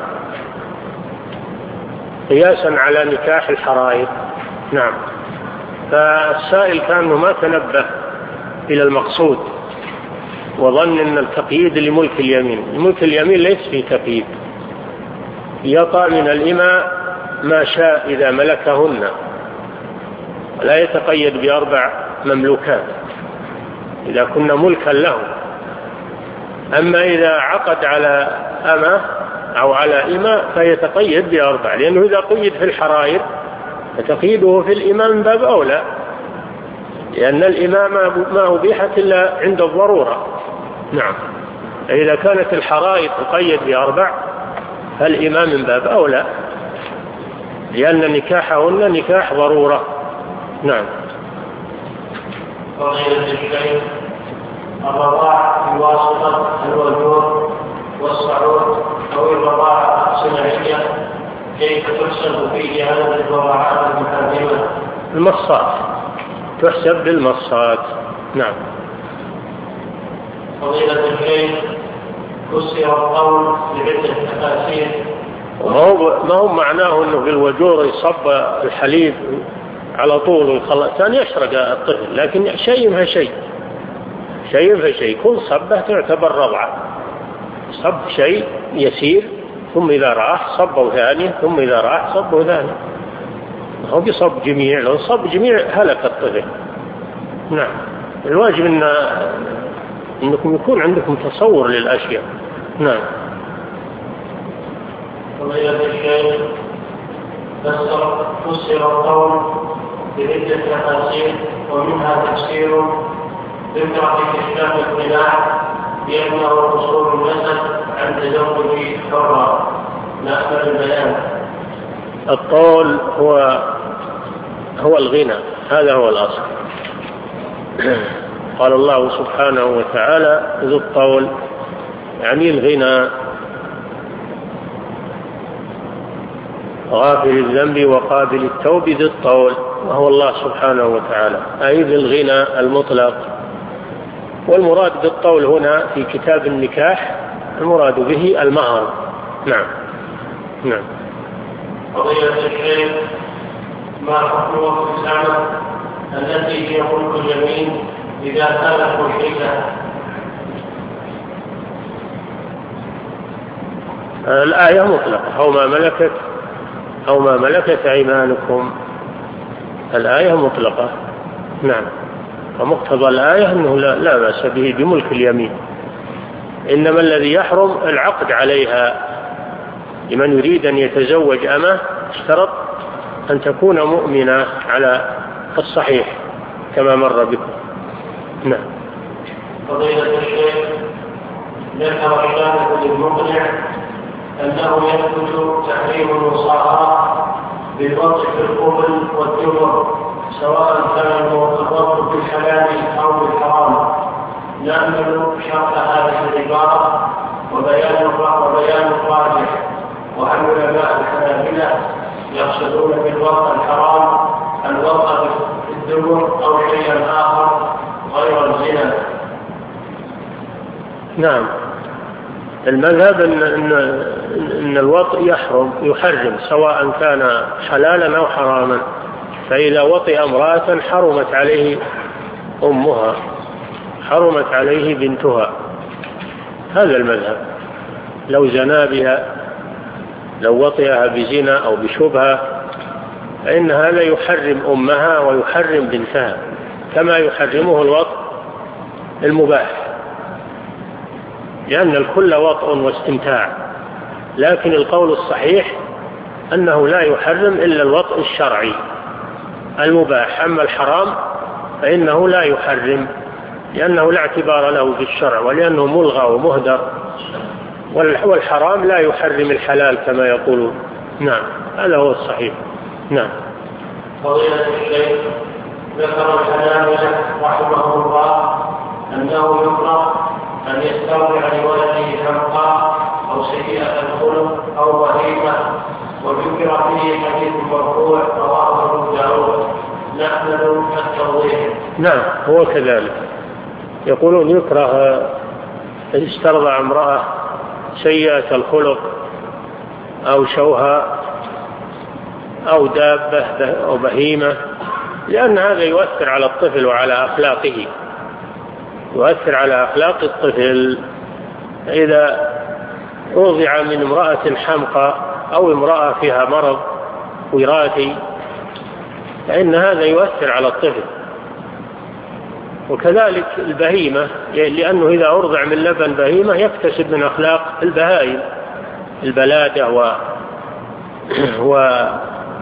قياسا على نكاح الحرائر. نعم. فالسائل كان ما تنبه إلى المقصود وظن أن التقييد لملك اليمين. ملك اليمين ليس فيه تقييد، يطأ من الإماء ما شاء إذا ملكهن، لا يتقيد ب4 مملوكات إذا كنا ملكا له. أما إذا عقد على أمة أو على إماء فيتقيد ب4، لأنه إذا قيد في الحرائر فتقييده في الإماء من باب أولى، لأن الإماء ما أبيحت إلا عند الضرورة. نعم. إذا كانت الحرائر تقيد ب4 فالإماء من باب أولى، لأن نكاحهن نكاح ضرورة. نعم. فضيلة الشيخ، الرضاعة بواسطة الوجود والصعود أو الرضاعة الصناعية كيف تحسب في هذه الرضاعات المحرمة؟ المصات، تحسب بالمصات. نعم. فضيلة الشيخ، فسر القول بعدة تفاسير. ما هو معناه أنه في الوجور يصب الحليب على طول والخلطان يشرق الطفل، لكن شيء فشيء، شيء فشيء، كل صبة تعتبر رضعة. صب شيء يسير ثم إذا راح صبه ثاني، ثم إذا راح صبه ثاني، هو بيصب جميع، لو صب جميع هلك الطفل. نعم. الواجب أنكم يكون عندكم تصور للأشياء. نعم. فضيلة الشيخ، فسر القول بعدة تفاسير، ومنها تفسير ذكر في كشاف القناع بأنه أصول النسب عن تزوج حرة، نأخذ البيان. القول هو الغنى، هذا هو الأصل. قال الله سبحانه وتعالى ذو الطول، يعني الغنى، غافل الذنب وقابل التوب ذي الطول، وهو الله سبحانه وتعالى، أي ذي الغنى المطلق. والمراد بالطول هنا في كتاب النكاح المراد به المهر. نعم. نعم. فضيلة الشيخ، ما حكم وقت السنة التي هي ملك اليمين إذا كانت مشركة؟ الآية مطلقة، أو ما ملكت أيمانكم، الآية مطلقة. نعم. ومقتضى الآية أنه لا بأس به بملك اليمين، إنما الذي يحرم العقد عليها. لمن يريد أن يتزوج أمه اشترط أن تكون مؤمنة على الصحيح كما مر بكم. نعم. فضيلة الشيخ، ذكر الشارح المقنع أنه يثبت تحريم المصاهرة بالوضع في القبل والدبر سواء كان الوضع في الحلال أو بالحرام. نأمل شرح هذه العبارة وبيان الراجح، وأن علماء الحنابلة يقصدون بالوضع الحرام الوضع في الدبر أو شيئا آخر غير الزنا. نعم، المذهب أن الوطء يحرم سواء كان حلالا أو حراما، فإذا وطئ امرأة حرمت عليه أمها، حرمت عليه بنتها، هذا المذهب. لو زنا بها، لو وطئها بزنا أو بشبهة، فإن هذا يحرم أمها ويحرم بنتها كما يحرمه الوطء المباح، لأن الكل وطء واستمتاع. لكن القول الصحيح أنه لا يحرم إلا الوطء الشرعي المباح، أما الحرام فإنه لا يحرم لأنه لا اعتبار له في الشرع، ولأنه ملغى ومهدر، والحرام لا يحرم الحلال كما يقولون. نعم، هذا هو الصحيح. نعم. فضيلة الشيخ، ذكر الحنابلة رحمه الله أنه يكره أن يسترضع لولده حمقاء أو سيئة الخلق أو وهيمة، وذكر فيه حديث مرفوع رواه أبو داود. نحمل التوضيح. نعم، هو كذلك. يقولون يكره أن يسترضع امرأة سيئة الخلق أو شوهة أو دابة أو بهيمة، لأن هذا يؤثر على الطفل وعلى أخلاقه، يؤثر على أخلاق الطفل. إذا رضع من امرأة حمقى أو امرأة فيها مرض وراثي فإن هذا يؤثر على الطفل. وكذلك البهيمة، لأنه إذا أرضع من لبن بهيمة يكتسب من أخلاق البهائم البلادة وعدم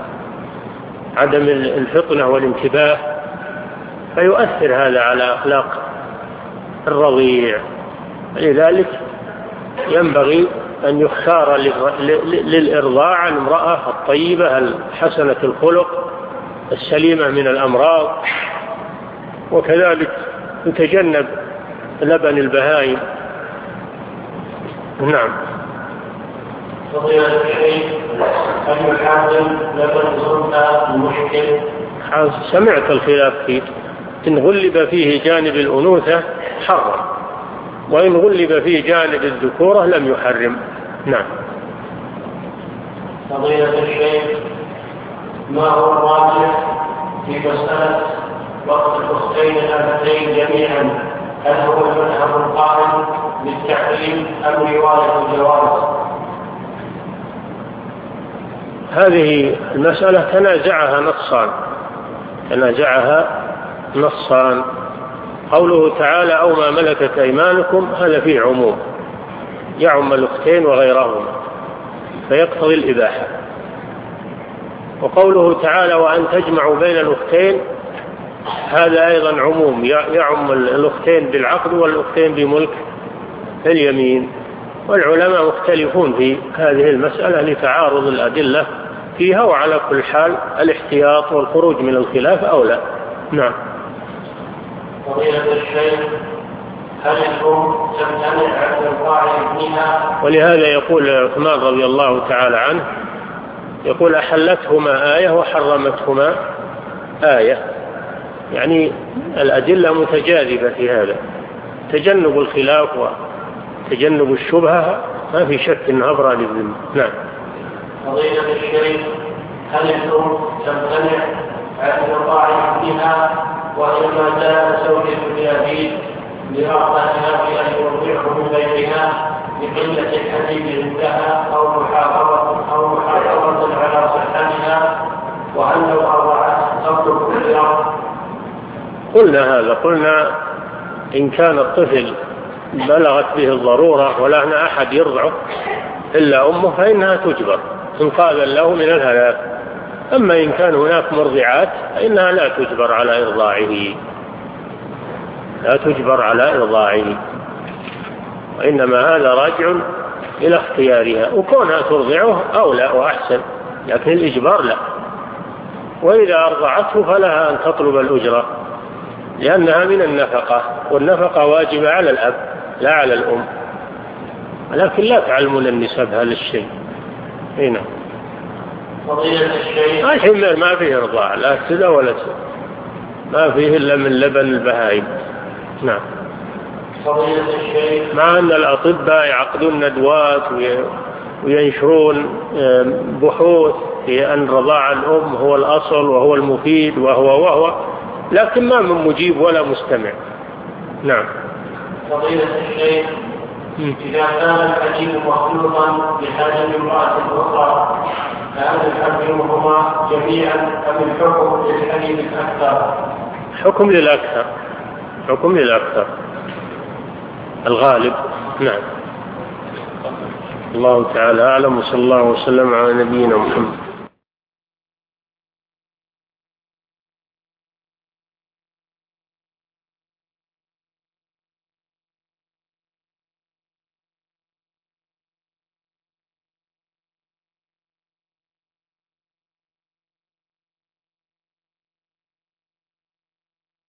الفطنة والانتباه، فيؤثر هذا على أخلاق الرضيع. لذلك ينبغي أن يختار للإرضاع عن امرأة الطيبة الحسنة الخلق السليمة من الأمراض، وكذلك يتجنب لبن البهائم. نعم. فضيلة الشيخ، هل يحرم لبن الأنثى المشكل؟ سمعت الخلاف فيه، إن غلب فيه جانب الأنوثة حرم، وإن غلب فيه جانب الذكورة لم يحرم. نعم. فضيلة الشيخ، ما هو الراجح في مسألة وقت الأختين الأبتين جميعا؟ هل هو المذهب القائل بالتحريم أم رواية الجواز؟ هذه المسألة تنازعها نصان. قوله تعالى أو ما ملكت أيمانكم، هذا فيه عموم يعم الأختين وغيرهما فيقتضي الإباحة. وقوله تعالى وأن تجمعوا بين الأختين، هذا أيضا عموم يعم الأختين بالعقد والأختين بملك اليمين. والعلماء مختلفون في هذه المسألة لتعارض الأدلة فيها، وعلى كل حال الاحتياط والخروج من الخلاف أولى. نعم. فضيلة الشيخ، هل الأم تمتنع عن إرضاع ابنها؟ ولهذا يقول عثمان رضي الله تعالى عنه، يقول أحلتهما آية وحرمتهما آية، يعني الأدلة متجاذبة في هذا. تجنب الخلاف وتجنب الشبهة ما في شك أنها أبرأ للذمة. نعم. فضيلة الشيخ، هل الأم تمتنع عن إرضاع ابنها وإنما جاء زوجة بأبيه لرغبتها في أن يرضعه من بيتها لقلة الحديث عندها أو محافظة على صحتها، وأن لو أرضعت تطلب الرضاع؟ قلنا هذا، قلنا إن كان الطفل بلغت به الضرورة ولا هنا أحد يرضعه إلا أمه فإنها تجبر إنقاذا له من الهلاك. أما إن كان هناك مرضعات فإنها لا تجبر على إرضاعه، لا تجبر على إرضاعه، وإنما هذا راجع إلى اختيارها، وكونها ترضعه أولى وأحسن، لكن الإجبار لا. وإذا أرضعته فلها أن تطلب الأجرة لأنها من النفقة، والنفقة واجبة على الأب لا على الأم، ولكن لا تعلمون النساء بهذا الشيء. هنا فضيلة الشيخ الحين ما فيه إرضاع، لا سدى ولا سدى، ما فيه إلا من لبن البهائم. نعم. فضيلة الشيخ مع أن الأطباء يعقدون ندوات وينشرون بحوث في أن رضاع الأم هو الأصل وهو المفيد وهو لكن ما من مجيب ولا مستمع. نعم. فضيلة الشيخ إذا كان الحليب مخلوطا بحليب امرأة أخرى فهل يحرمهما جميعا أم الحكم للحليب الأكثر؟ حكم للأكثر، حكم للأكثر الغالب. نعم. الله تعالى أعلم، وصلى الله وسلم على نبينا محمد.